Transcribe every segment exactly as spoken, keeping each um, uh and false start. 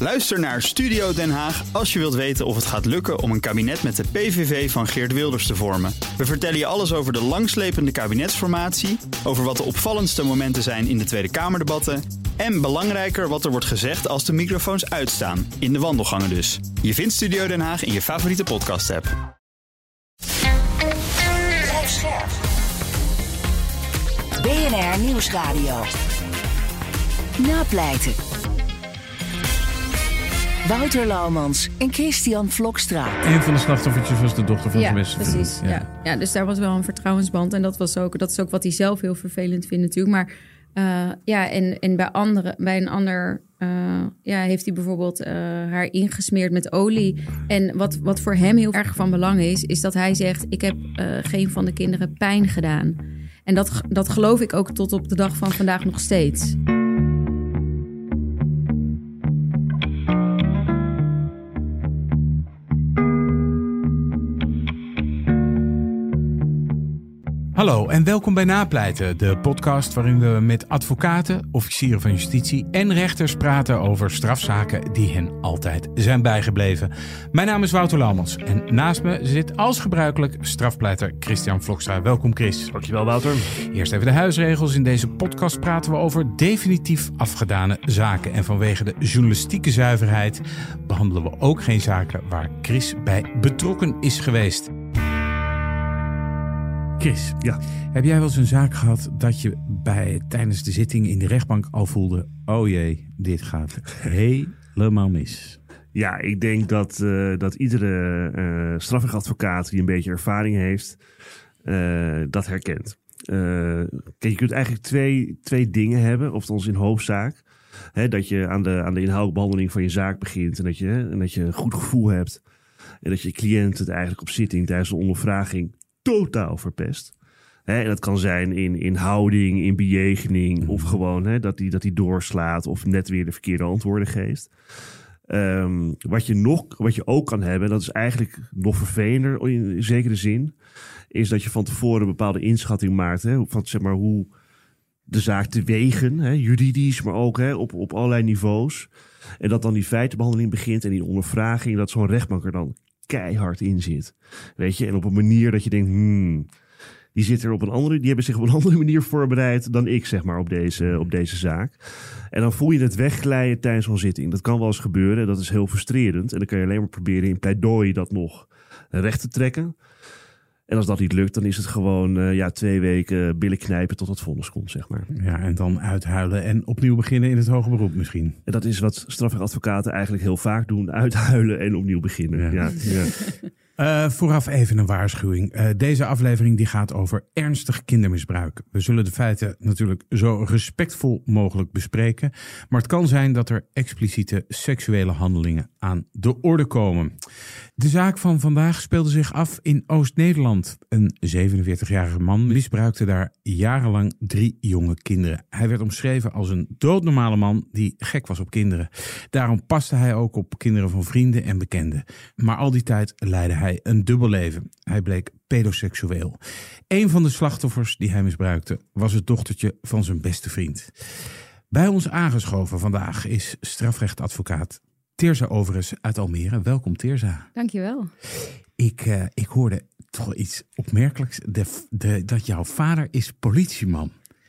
Luister naar Studio Den Haag als je wilt weten of het gaat lukken om een kabinet met de P V V van Geert Wilders te vormen. We vertellen je alles over de langslepende kabinetsformatie, over wat de opvallendste momenten zijn in de Tweede Kamerdebatten en belangrijker wat er wordt gezegd als de microfoons uitstaan, in de wandelgangen dus. Je vindt Studio Den Haag in je favoriete podcast-app. B N R Nieuwsradio. Napleiten. Wouter Laumans en Christian Vlokstra. Een van de slachtoffertjes was de dochter van ja, zijn beste vriend. Precies, ja. Ja. ja, dus daar was wel een vertrouwensband. En dat, was ook, dat is ook wat hij zelf heel vervelend vindt natuurlijk. Maar uh, ja, en, en bij, andere, bij een ander uh, ja, heeft hij bijvoorbeeld uh, haar ingesmeerd met olie. En wat, wat voor hem heel erg van belang is, is dat hij zegt: ik heb uh, geen van de kinderen pijn gedaan. En dat, dat geloof ik ook tot op de dag van vandaag nog steeds. Hallo en welkom bij Napleiten, de podcast waarin we met advocaten, officieren van justitie en rechters praten over strafzaken die hen altijd zijn bijgebleven. Mijn naam is Wouter Laumans en naast me zit als gebruikelijk strafpleiter Christian Vlokstra. Welkom Chris. Dankjewel Wouter. Eerst even de huisregels. In deze podcast praten we over definitief afgedane zaken. En vanwege de journalistieke zuiverheid behandelen we ook geen zaken waar Chris bij betrokken is geweest. Chris, ja. Heb jij wel eens een zaak gehad dat je bij, tijdens de zitting in de rechtbank al voelde: oh jee, dit gaat helemaal mis? Ja, ik denk dat, uh, dat iedere uh, strafrechtadvocaat die een beetje ervaring heeft, uh, dat herkent. Uh, kijk, je kunt eigenlijk twee, twee dingen hebben, of althans in hoofdzaak. Hè, dat je aan de, aan de inhoudelijke behandeling van je zaak begint en dat je, en dat je een goed gevoel hebt. En dat je cliënt het eigenlijk op zitting tijdens de ondervraging totaal verpest. Hè, en dat kan zijn in, in houding, in bejegening, of gewoon hè, dat hij dat die doorslaat of net weer de verkeerde antwoorden geeft. Um, wat, je nog, wat je ook kan hebben, dat is eigenlijk nog vervelender in, in zekere zin, is dat je van tevoren een bepaalde inschatting maakt, hè, van zeg maar hoe de zaak te wegen, hè, juridisch, maar ook hè, op, op allerlei niveaus. En dat dan die feitenbehandeling begint en die ondervraging, dat zo'n rechtbank er dan keihard in zit. Weet je, en op een manier dat je denkt, hmm, die zit er op een andere, die hebben zich op een andere manier voorbereid dan ik, zeg maar, op deze, op deze zaak. En dan voel je het wegglijden tijdens zo'n zitting. Dat kan wel eens gebeuren, dat is heel frustrerend. En dan kan je alleen maar proberen in pleidooi dat nog recht te trekken. En als dat niet lukt, dan is het gewoon uh, ja, twee weken billen knijpen tot het vonnis komt, zeg maar. Ja, en dan uithuilen en opnieuw beginnen in het hoger beroep misschien. En dat is wat strafrechtadvocaten eigenlijk heel vaak doen. Uithuilen en opnieuw beginnen. Ja. Ja, ja. Uh, vooraf even een waarschuwing. Uh, deze aflevering die gaat over ernstig kindermisbruik. We zullen de feiten natuurlijk zo respectvol mogelijk bespreken. Maar het kan zijn dat er expliciete seksuele handelingen aan de orde komen. De zaak van vandaag speelde zich af in Oost-Nederland. Een zevenenveertigjarige man misbruikte daar jarenlang drie jonge kinderen. Hij werd omschreven als een doodnormale man die gek was op kinderen. Daarom paste hij ook op kinderen van vrienden en bekenden. Maar al die tijd leidde hij een dubbel leven. Hij bleek pedoseksueel. Een van de slachtoffers die hij misbruikte was het dochtertje van zijn beste vriend. Bij ons aangeschoven vandaag is strafrechtadvocaat Teersa Overes uit Almere. Welkom Teersa. Dankjewel. Ik, uh, ik hoorde toch iets opmerkelijks. De, de, dat jouw vader is politieman.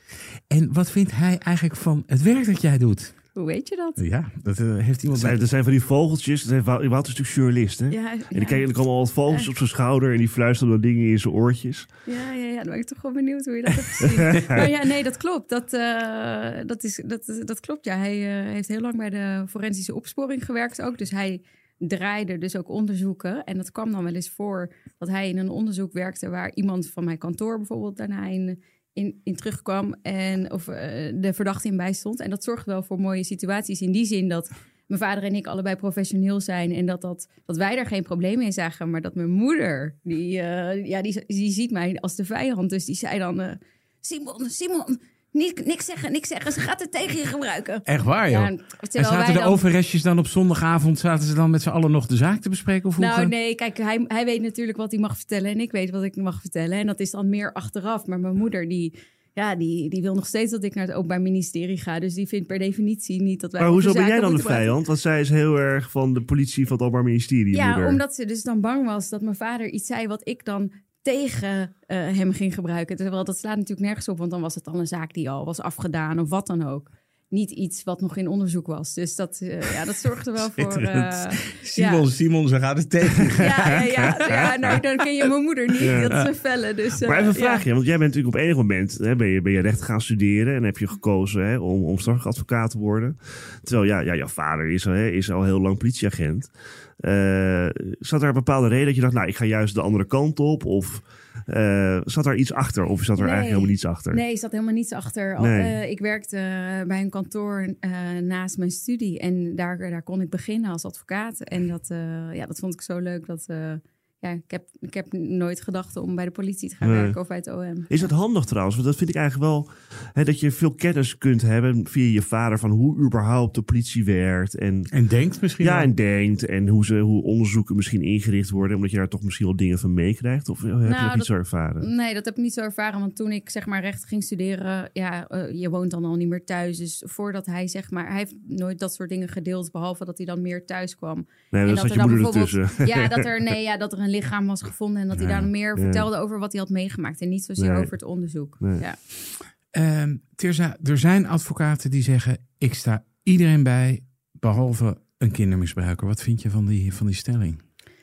En wat vindt hij eigenlijk van het werk dat jij doet? Hoe weet je dat? Ja, dat uh, heeft iemand... Er zijn, er zijn van die vogeltjes. Er zijn, Wouter is natuurlijk journalist, hè? Ja, ja. En die kijken er allemaal wat vogeltjes op zijn schouder en die fluisteren dan dingen in zijn oortjes. Ja, ja, ja, dan ben ik toch wel benieuwd hoe je dat hebt gezien. Maar ja, nee, dat klopt. Dat, uh, dat, is, dat, dat klopt, ja. Hij uh, heeft heel lang bij de forensische opsporing gewerkt ook. Dus hij draaide dus ook onderzoeken. En dat kwam dan wel eens voor dat hij in een onderzoek werkte waar iemand van mijn kantoor bijvoorbeeld daarna in... In, in terugkwam en of uh, de verdachte in bijstond. En dat zorgt wel voor mooie situaties in die zin dat mijn vader en ik allebei professioneel zijn en dat, dat, dat wij daar geen problemen in zagen. Maar dat mijn moeder, die, uh, ja, die, die ziet mij als de vijand. Dus die zei dan, uh, Simon, Simon, niks, niks zeggen, niks zeggen. Ze gaat het tegen je gebruiken. Echt waar, joh? Ja, en zaten de dan... overrestjes dan op zondagavond, zaten ze dan met z'n allen nog de zaak te bespreken? Of nou, nee, kijk, hij, hij weet natuurlijk wat hij mag vertellen en ik weet wat ik mag vertellen. En dat is dan meer achteraf. Maar mijn moeder, die, Ja, die, die wil nog steeds dat ik naar het Openbaar Ministerie ga. Dus die vindt per definitie niet dat wij... Maar hoezo over ben jij zaken dan de moeten praten. vijand? Want zij is heel erg van de politie van het Openbaar Ministerie. Ja, moeder. omdat ze dus dan bang was dat mijn vader iets zei wat ik dan tegen uh, hem ging gebruiken. Terwijl dat slaat natuurlijk nergens op, want dan was het al een zaak die al was afgedaan of wat dan ook. Niet iets wat nog in onderzoek was. Dus dat, uh, ja, dat zorgde wel voor... Uh, Simon, ja. Simon, ze gaat het tegen. Ja, ja, ja, ja, nou, dan ken je mijn moeder niet. Ja. Dat is een felle. Dus, uh, Maar even een vraagje, ja. want jij bent natuurlijk op enig moment hè, ben, je, ben je recht gaan studeren en heb je gekozen hè, om, om strafrechtadvocaat te worden. Terwijl ja, ja, jouw vader is, hè, is al heel lang politieagent. Uh, zat er een bepaalde reden dat je dacht, nou, ik ga juist de andere kant op? Of uh, zat er iets achter? Of zat er Nee. eigenlijk helemaal niets achter? Nee, er zat helemaal niets achter. Al, Nee. uh, ik werkte uh, bij een kantoor uh, naast mijn studie. En daar, daar kon ik beginnen als advocaat. En dat, uh, ja, dat vond ik zo leuk. Dat, uh, ja, ik, heb, ik heb nooit gedacht om bij de politie te gaan Nee. werken of bij het O M. Is dat handig trouwens? Want dat vind ik eigenlijk wel... Hè, dat je veel kennis kunt hebben via je vader... van hoe überhaupt de politie werkt. En, En denkt misschien ja, wel. en denkt. En hoe, ze, hoe onderzoeken misschien ingericht worden. Omdat je daar toch misschien wel dingen van meekrijgt. Of heb je dat niet dat, zo ervaren? Nee, dat heb ik niet zo ervaren. Want toen ik zeg maar recht ging studeren... Ja, uh, je woont dan al niet meer thuis. Dus voordat hij zeg maar... Hij heeft nooit dat soort dingen gedeeld. Behalve dat hij dan meer thuis kwam. Nee, En dan dat zat er je dan moeder bijvoorbeeld- ertussen. Ja, dat er, nee, ja, dat er een lichaam was gevonden en dat hij Ja, daar meer ja. vertelde over wat hij had meegemaakt. En niet zozeer Nee. over het onderzoek. Nee. Ja. Uh, Tirza, er zijn advocaten die zeggen... ik sta iedereen bij, behalve een kindermisbruiker. Wat vind je van die, van die stelling?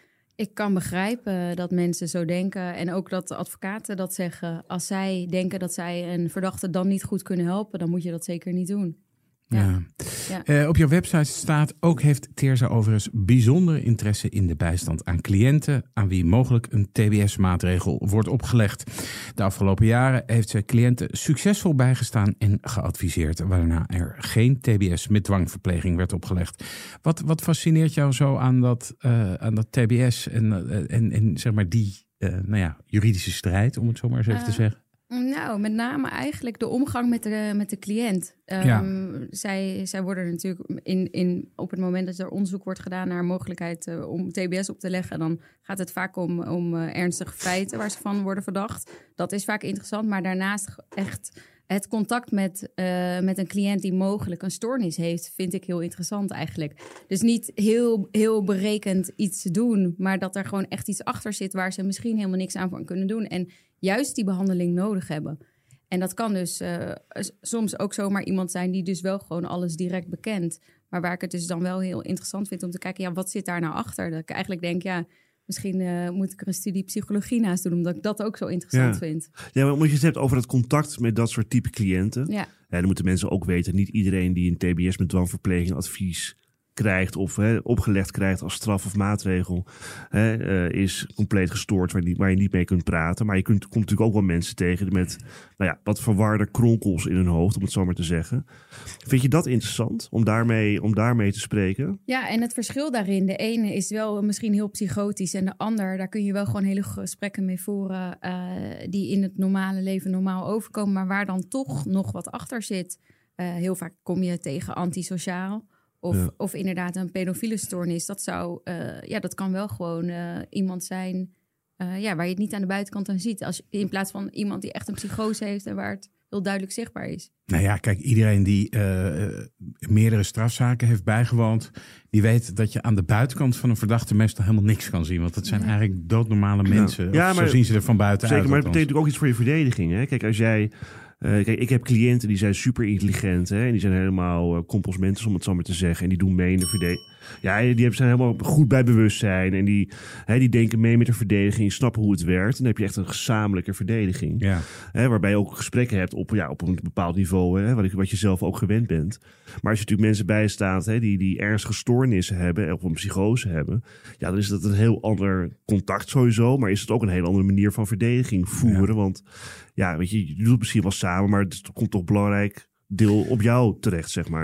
Ik kan begrijpen dat mensen zo denken. En ook dat de advocaten dat zeggen. Als zij denken dat zij een verdachte dan niet goed kunnen helpen... dan moet je dat zeker niet doen. Ja. Ja. Ja. Uh, op jouw website staat ook heeft Tirza overigens bijzonder interesse in de bijstand aan cliënten aan wie mogelijk een T B S-maatregel wordt opgelegd. De afgelopen jaren heeft ze cliënten succesvol bijgestaan en geadviseerd, waarna er geen T B S met dwangverpleging werd opgelegd. Wat, wat fascineert jou zo aan dat, uh, aan dat T B S en, uh, en, en zeg maar die uh, nou ja, juridische strijd, om het zo maar eens even Uh. te zeggen? Nou, met name eigenlijk de omgang met de, met de cliënt. Um, Ja. zij, zij worden natuurlijk in, in, op het moment dat er onderzoek wordt gedaan naar mogelijkheid uh, om T B S op te leggen, dan gaat het vaak om, om uh, ernstige feiten waar ze van worden verdacht. Dat is vaak interessant, maar daarnaast echt het contact met, uh, met een cliënt die mogelijk een stoornis heeft, vind ik heel interessant eigenlijk. Dus niet heel, heel berekend iets doen, maar dat er gewoon echt iets achter zit waar ze misschien helemaal niks aan voor kunnen doen. En juist die behandeling nodig hebben. En dat kan dus uh, soms ook zomaar iemand zijn die dus wel gewoon alles direct bekent. Maar waar ik het dus dan wel heel interessant vind om te kijken, ja, wat zit daar nou achter? Dat ik eigenlijk denk, ja, misschien uh, moet ik er een studie psychologie naast doen, omdat ik dat ook zo interessant Ja. vind. Ja, maar omdat je het hebt over het contact met dat soort type cliënten. Ja. Ja, dan moeten mensen ook weten, niet iedereen die een T B S met dwangverpleging advies krijgt of hè, opgelegd krijgt als straf of maatregel, hè, uh, is compleet gestoord waar, die, waar je niet mee kunt praten. Maar je kunt, komt natuurlijk ook wel mensen tegen met nou ja, wat verwarde kronkels in hun hoofd, om het zo maar te zeggen. Vind je dat interessant om daarmee, om daarmee te spreken? Ja, en het verschil daarin, de ene is wel misschien heel psychotisch en de ander, daar kun je wel gewoon hele gesprekken mee voeren uh, die in het normale leven normaal overkomen, maar waar dan toch nog wat achter zit. Uh, heel vaak kom je tegen antisociaal. Of, Ja. of inderdaad een pedofiele stoornis. Dat zou, uh, ja, dat kan wel gewoon uh, iemand zijn uh, ja, waar je het niet aan de buitenkant aan ziet. Als, in plaats van iemand die echt een psychose heeft en waar het heel duidelijk zichtbaar is. Nou ja, kijk, iedereen die uh, meerdere strafzaken heeft bijgewoond, die weet dat je aan de buitenkant van een verdachte meestal helemaal niks kan zien. Want dat zijn Ja. eigenlijk doodnormale mensen. Ja, Of maar- zo zien ze er van buiten Zeker, uit. maar het althans. betekent ook iets voor je verdediging. Hè? Kijk, als jij... Uh, kijk, ik heb cliënten die zijn super intelligent. Hè? En die zijn helemaal uh, compos om het zo maar te zeggen. En die doen mee in de verdediging. Ja, die hebben- zijn helemaal goed bij bewustzijn. En die, hè, die denken mee met de verdediging. Snappen hoe het werkt. En dan heb je echt een gezamenlijke verdediging. Ja. Hè, waarbij je ook gesprekken hebt op, ja, op een bepaald niveau. Hè, wat, ik, wat je zelf ook gewend bent. Maar als je natuurlijk mensen bijstaat hè, die, die ernstige stoornissen hebben. Of een psychose hebben. Ja, dan is dat een heel ander contact sowieso. Maar is het ook een hele andere manier van verdediging voeren. Ja. Want ja, weet je, je doet het misschien wel samen. Maar het komt toch belangrijk deel op jou terecht, zeg maar.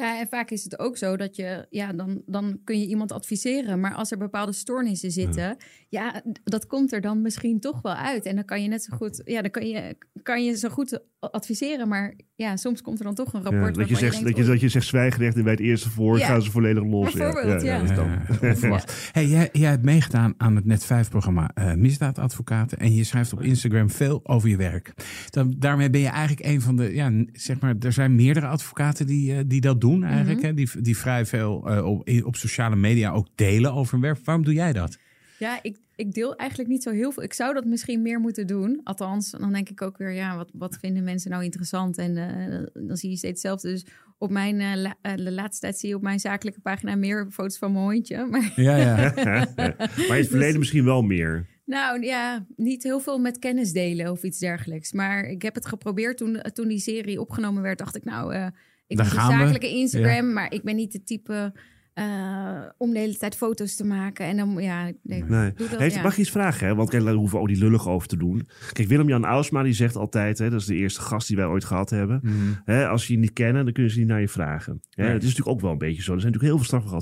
Ja, en vaak is het ook zo dat je, ja, dan, dan kun je iemand adviseren. Maar als er bepaalde stoornissen zitten, ja. ja, dat komt er dan misschien toch wel uit. En dan kan je net zo goed, ja, dan kan je, kan je zo goed adviseren. Maar ja, soms komt er dan toch een rapport. Ja, dat, je zegt, je denkt, dat, je, dat je zegt zwijgrecht en bij het eerste verhoor ja. gaan ze volledig los. Bijvoorbeeld, ja. ja. ja. ja, ja. Hey, jij, jij hebt meegedaan aan het Net vijf programma uh, Misdaadadvocaten. En je schrijft op Instagram veel over je werk. Dan, daarmee ben je eigenlijk een van de, ja, zeg maar, er zijn meerdere advocaten die, uh, die dat doen eigenlijk. Mm-hmm. Hè? Die, die vrij veel uh, op, op sociale media ook delen over hun werk. Waarom doe jij dat? Ja, ik, ik deel eigenlijk niet zo heel veel. Ik zou dat misschien meer moeten doen. Althans, dan denk ik ook weer, ja, wat, wat vinden mensen nou interessant? En uh, dan zie je steeds hetzelfde. Dus op mijn, uh, la, uh, de laatste tijd zie je op mijn zakelijke pagina meer foto's van mijn hondje. Maar, ja, ja. Maar in het verleden dus, misschien wel meer. Nou ja, niet heel veel met kennis delen of iets dergelijks. Maar ik heb het geprobeerd toen, toen die serie opgenomen werd. Dacht ik, nou, uh, ik ben een zakelijke we. Instagram, ja. maar ik ben niet de type... Uh, om de hele tijd foto's te maken. En dan, ja... Nee, nee. Doe dat, Heeft, ja. Mag je iets vragen, hè? Want kijk, daar hoeven we ook die lullig over te doen. Kijk, Willem-Jan Ausma, die zegt altijd... Hè, dat is de eerste gast die wij ooit gehad hebben. Mm. Hè, als je je niet kennen, dan kunnen ze niet naar je vragen. Hè? Nee. Het is natuurlijk ook wel een beetje zo. Er zijn natuurlijk heel veel strafrechtadvocaten.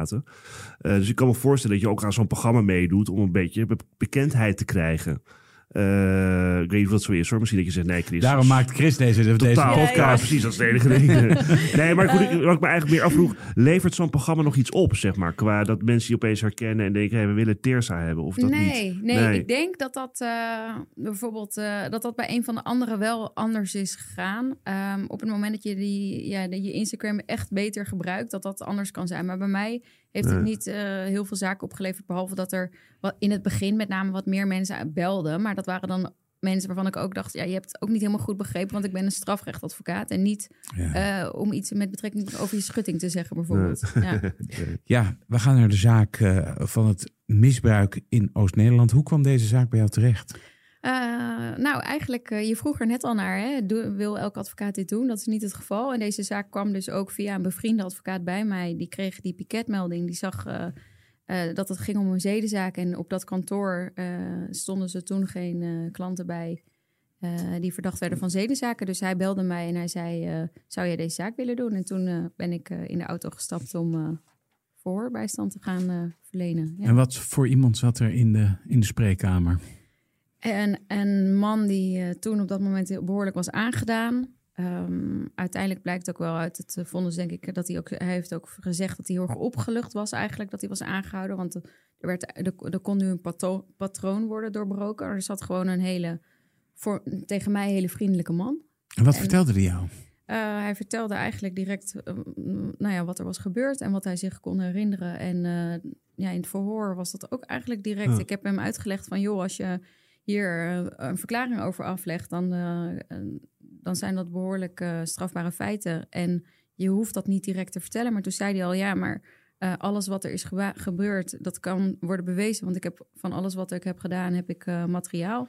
Uh, dus ik kan me voorstellen dat je ook aan zo'n programma meedoet... om een beetje be- bekendheid te krijgen. Uh, ik weet niet of dat zo is hoor. Misschien dat je zegt, nee Chris. Daarom maakt Chris deze, deze totaal podcast. Ja, ja. Precies, dat is de enige ding. Nee, maar goed, ik, wat ik me eigenlijk meer afvroeg... levert zo'n programma nog iets op, zeg maar? Qua dat mensen je opeens herkennen en denken... Hey, we willen Teersa hebben, of dat nee, niet? Nee, nee, ik denk dat dat uh, bijvoorbeeld... Uh, dat dat bij een van de anderen wel anders is gegaan. Um, op het moment dat je die, ja, dat je Instagram echt beter gebruikt... dat dat anders kan zijn. Maar bij mij heeft het nee. niet uh, heel veel zaken opgeleverd... behalve dat er wat in het begin met name wat meer mensen belden... Maar dat waren dan mensen waarvan ik ook dacht... ja, je hebt het ook niet helemaal goed begrepen... want ik ben een strafrechtadvocaat... en niet ja. uh, om iets met betrekking over je schutting te zeggen bijvoorbeeld. Ja, ja. ja we gaan naar de zaak uh, van het misbruik in Oost-Nederland. Hoe kwam deze zaak bij jou terecht? Uh, nou, eigenlijk, uh, je vroeg er net al naar... Hè? Do- wil elke advocaat dit doen? Dat is niet het geval. En deze zaak kwam dus ook via een bevriende advocaat bij mij. Die kreeg die piketmelding. Die zag... Uh, Uh, dat het ging om een zedenzaak. En op dat kantoor uh, stonden ze toen geen uh, klanten bij uh, die verdacht werden van zedenzaken. Dus hij belde mij en hij zei, uh, zou jij deze zaak willen doen? En toen uh, ben ik uh, in de auto gestapt om uh, voorbijstand te gaan uh, verlenen. Ja. En wat voor iemand zat er in de, in de spreekkamer? En een man die uh, toen op dat moment behoorlijk was aangedaan. Um, uiteindelijk blijkt ook wel uit het vonnis, denk ik, dat hij ook, hij heeft ook gezegd dat hij heel erg opgelucht was eigenlijk, dat hij was aangehouden. Want er, werd, er, er kon nu een pato- patroon worden doorbroken. Er zat gewoon een hele, voor, tegen mij hele vriendelijke man. En wat en, vertelde hij jou? Uh, hij vertelde eigenlijk direct uh, nou ja, wat er was gebeurd en wat hij zich kon herinneren. En uh, ja, in het verhoor was dat ook eigenlijk direct. Oh. Ik heb hem uitgelegd van, joh, als je hier uh, een verklaring over aflegt, dan... Uh, dan zijn dat behoorlijk uh, strafbare feiten. En je hoeft dat niet direct te vertellen. Maar toen zei hij al, ja, maar uh, alles wat er is geba- gebeurd... dat kan worden bewezen. Want ik heb van alles wat ik heb gedaan, heb ik uh, materiaal.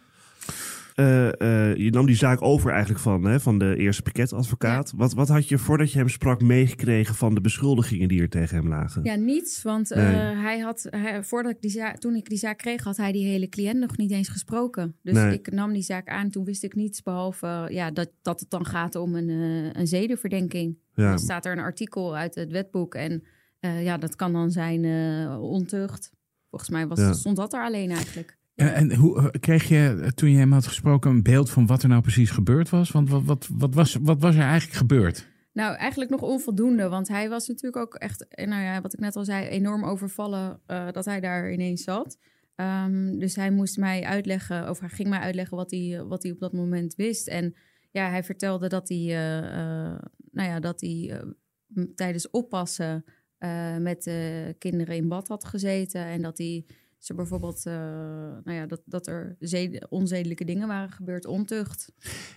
Uh, uh, je nam die zaak over eigenlijk van, hè, van de eerste piketadvocaat. Ja. Wat, wat had je voordat je hem sprak meegekregen van de beschuldigingen die er tegen hem lagen? Ja, niets. Want uh, nee. hij had, hij, voordat ik die zaak, toen ik die zaak kreeg, had hij die hele cliënt nog niet eens gesproken. Dus nee. ik nam die zaak aan. Toen wist ik niets behalve uh, ja, dat, dat het dan gaat om een, uh, een zedenverdenking. Ja. Dan staat er een artikel uit het wetboek. En uh, ja, dat kan dan zijn uh, ontucht. Volgens mij was, ja. stond dat er alleen eigenlijk. Ja. En hoe kreeg je, toen je hem had gesproken, een beeld van wat er nou precies gebeurd was? Want wat, wat, wat, was, wat was er eigenlijk gebeurd? Nou, eigenlijk nog onvoldoende. Want hij was natuurlijk ook echt, nou ja, wat ik net al zei, enorm overvallen uh, dat hij daar ineens zat. Um, dus hij moest mij uitleggen, of hij ging mij uitleggen wat hij, wat hij op dat moment wist. En ja, hij vertelde dat hij, uh, uh, nou ja, dat hij uh, tijdens oppassen uh, met uh, kinderen in bad had gezeten. En dat hij... ze bijvoorbeeld, uh, nou ja, dat, dat er zed- onzedelijke dingen waren gebeurd, ontucht.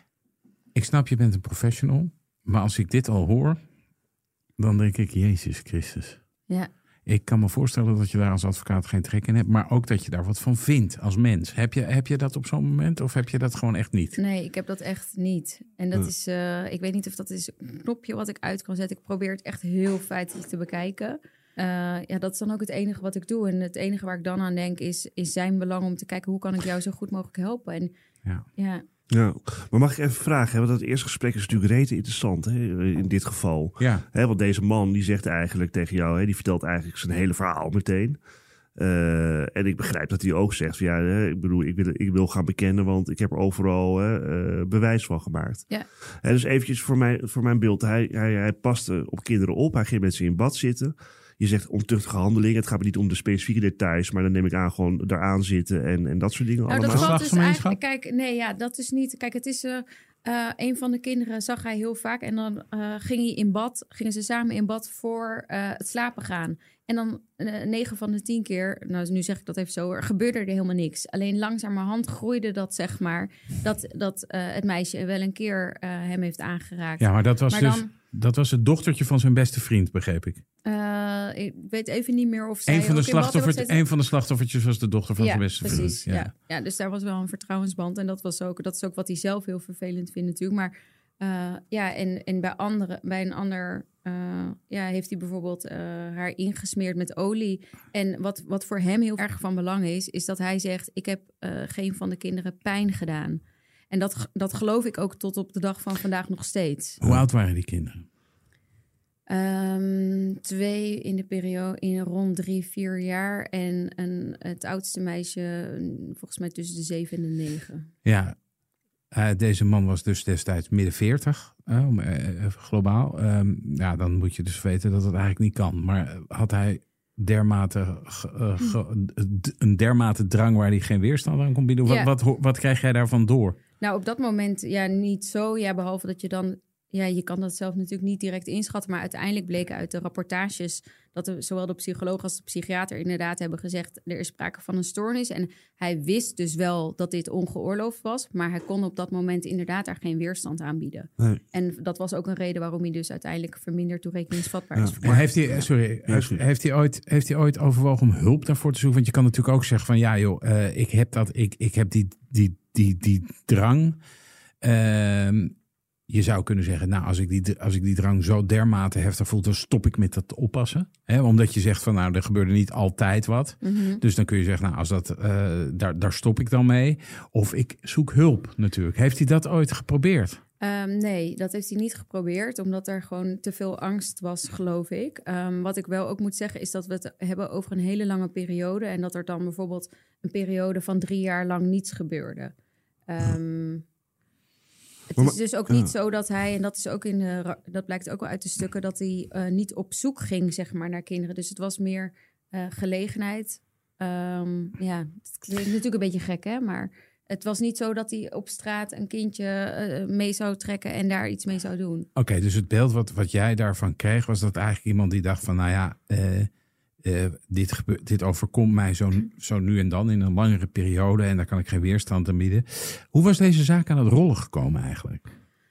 Ik snap, je bent een professional, maar als ik dit al hoor, dan denk ik, Jezus Christus. Ja. Ik kan me voorstellen dat je daar als advocaat geen trek in hebt, maar ook dat je daar wat van vindt als mens. Heb je, heb je dat op zo'n moment of heb je dat gewoon echt niet? Nee, ik heb dat echt niet. En dat uh. is, uh, ik weet niet of dat is een knopje wat ik uit kan zetten. Ik probeer het echt heel feitelijk te bekijken. Uh, ja, dat is dan ook het enige wat ik doe. En het enige waar ik dan aan denk is, is zijn belang om te kijken hoe kan ik jou zo goed mogelijk helpen. En ja. ja. Ja, maar mag ik even vragen, hè? Want dat eerste gesprek is natuurlijk rete interessant, hè? In dit geval. Ja. Hè, want deze man die zegt eigenlijk tegen jou, hè, die vertelt eigenlijk zijn hele verhaal meteen. Uh, en ik begrijp dat hij ook zegt, van, ja, hè, ik bedoel, ik wil, ik wil gaan bekennen, want ik heb er overal hè, uh, bewijs van gemaakt. Ja. Hè, dus eventjes voor mijn, voor mijn beeld, hij, hij, hij past op kinderen op, hij ging met ze in bad zitten. Je zegt ontuchtige handelingen. Het gaat me niet om de specifieke details, maar dan neem ik aan gewoon daaraan zitten en, en dat soort dingen nou, allemaal. Dat valt dus eigenlijk, kijk, nee, ja, dat is niet. Kijk, het is uh, uh, een van de kinderen zag hij heel vaak en dan uh, ging hij in bad, gingen ze samen in bad voor uh, het slapen gaan. En dan uh, negen van de tien keer, nou nu zeg ik dat even zo, er gebeurde er helemaal niks. Alleen langzamerhand groeide dat, zeg maar, dat, dat uh, het meisje wel een keer uh, hem heeft aangeraakt. Ja, maar dat was maar dus, dan, dat was het dochtertje van zijn beste vriend, begreep ik. Uh, ik weet even niet meer of zij Een van, de ook in bad slachtoffer, hebben gezeten. een van de slachtoffertjes was de dochter van ja, zijn beste precies, vriend. Ja. Ja. ja, dus daar was wel een vertrouwensband. En dat, was ook, dat is ook wat hij zelf heel vervelend vindt natuurlijk. Maar uh, ja, en, en bij, andere, bij een ander uh, ja, heeft hij bijvoorbeeld uh, haar ingesmeerd met olie. En wat, wat voor hem heel erg van belang is, is dat hij zegt, ik heb uh, geen van de kinderen pijn gedaan. En dat, dat geloof ik ook tot op de dag van vandaag nog steeds. Hoe oud waren die kinderen? Um, twee in de periode in rond drie, vier jaar. En een, het oudste meisje volgens mij tussen de zeven en de negen. Ja, uh, deze man was dus destijds midden veertig, uh, um, uh, globaal. Um, ja, dan moet je dus weten dat het eigenlijk niet kan. Maar had hij dermate uh, ge, een dermate drang waar hij geen weerstand aan kon bieden? Ja. Wat, wat, wat krijg jij daarvan door? Nou, op dat moment ja niet zo. Ja, behalve dat je dan... Ja, je kan dat zelf natuurlijk niet direct inschatten. Maar uiteindelijk bleken uit de rapportages dat er zowel de psycholoog als de psychiater inderdaad hebben gezegd, er is sprake van een stoornis. En hij wist dus wel dat dit ongeoorloofd was. Maar hij kon op dat moment inderdaad daar geen weerstand aan bieden. Nee. En dat was ook een reden waarom hij dus uiteindelijk verminderd toerekeningsvatbaar is. Ja. Maar heeft hij, sorry, ja. heeft, heeft, hij ooit, heeft hij ooit overwogen om hulp daarvoor te zoeken? Want je kan natuurlijk ook zeggen van ja joh, uh, ik heb dat, ik, ik heb die, die, die, die drang. Uh, Je zou kunnen zeggen, nou, als ik die, als ik die drang zo dermate heftig voel, dan stop ik met dat oppassen. Hè? Omdat je zegt van, nou, er gebeurde niet altijd wat. Mm-hmm. Dus dan kun je zeggen, nou, als dat, uh, daar, daar stop ik dan mee. Of ik zoek hulp natuurlijk. Heeft hij dat ooit geprobeerd? Um, nee, dat heeft hij niet geprobeerd, omdat er gewoon te veel angst was, geloof ik. Um, wat ik wel ook moet zeggen, is dat we het hebben over een hele lange periode. En dat er dan bijvoorbeeld een periode van drie jaar lang niets gebeurde. Um, Het is dus ook niet ja. zo dat hij, en dat is ook in de, dat blijkt ook wel uit de stukken, dat hij uh, niet op zoek ging, zeg maar, naar kinderen. Dus het was meer uh, gelegenheid. Um, ja, het klinkt natuurlijk een beetje gek, hè, maar het was niet zo dat hij op straat een kindje uh, mee zou trekken en daar iets mee zou doen. Oké, okay, dus het beeld wat, wat jij daarvan kreeg, was dat eigenlijk iemand die dacht van, nou ja, uh, uh, dit, gebe- dit overkomt mij zo, zo nu en dan in een langere periode en daar kan ik geen weerstand aan bieden. Hoe was deze zaak aan het rollen gekomen eigenlijk?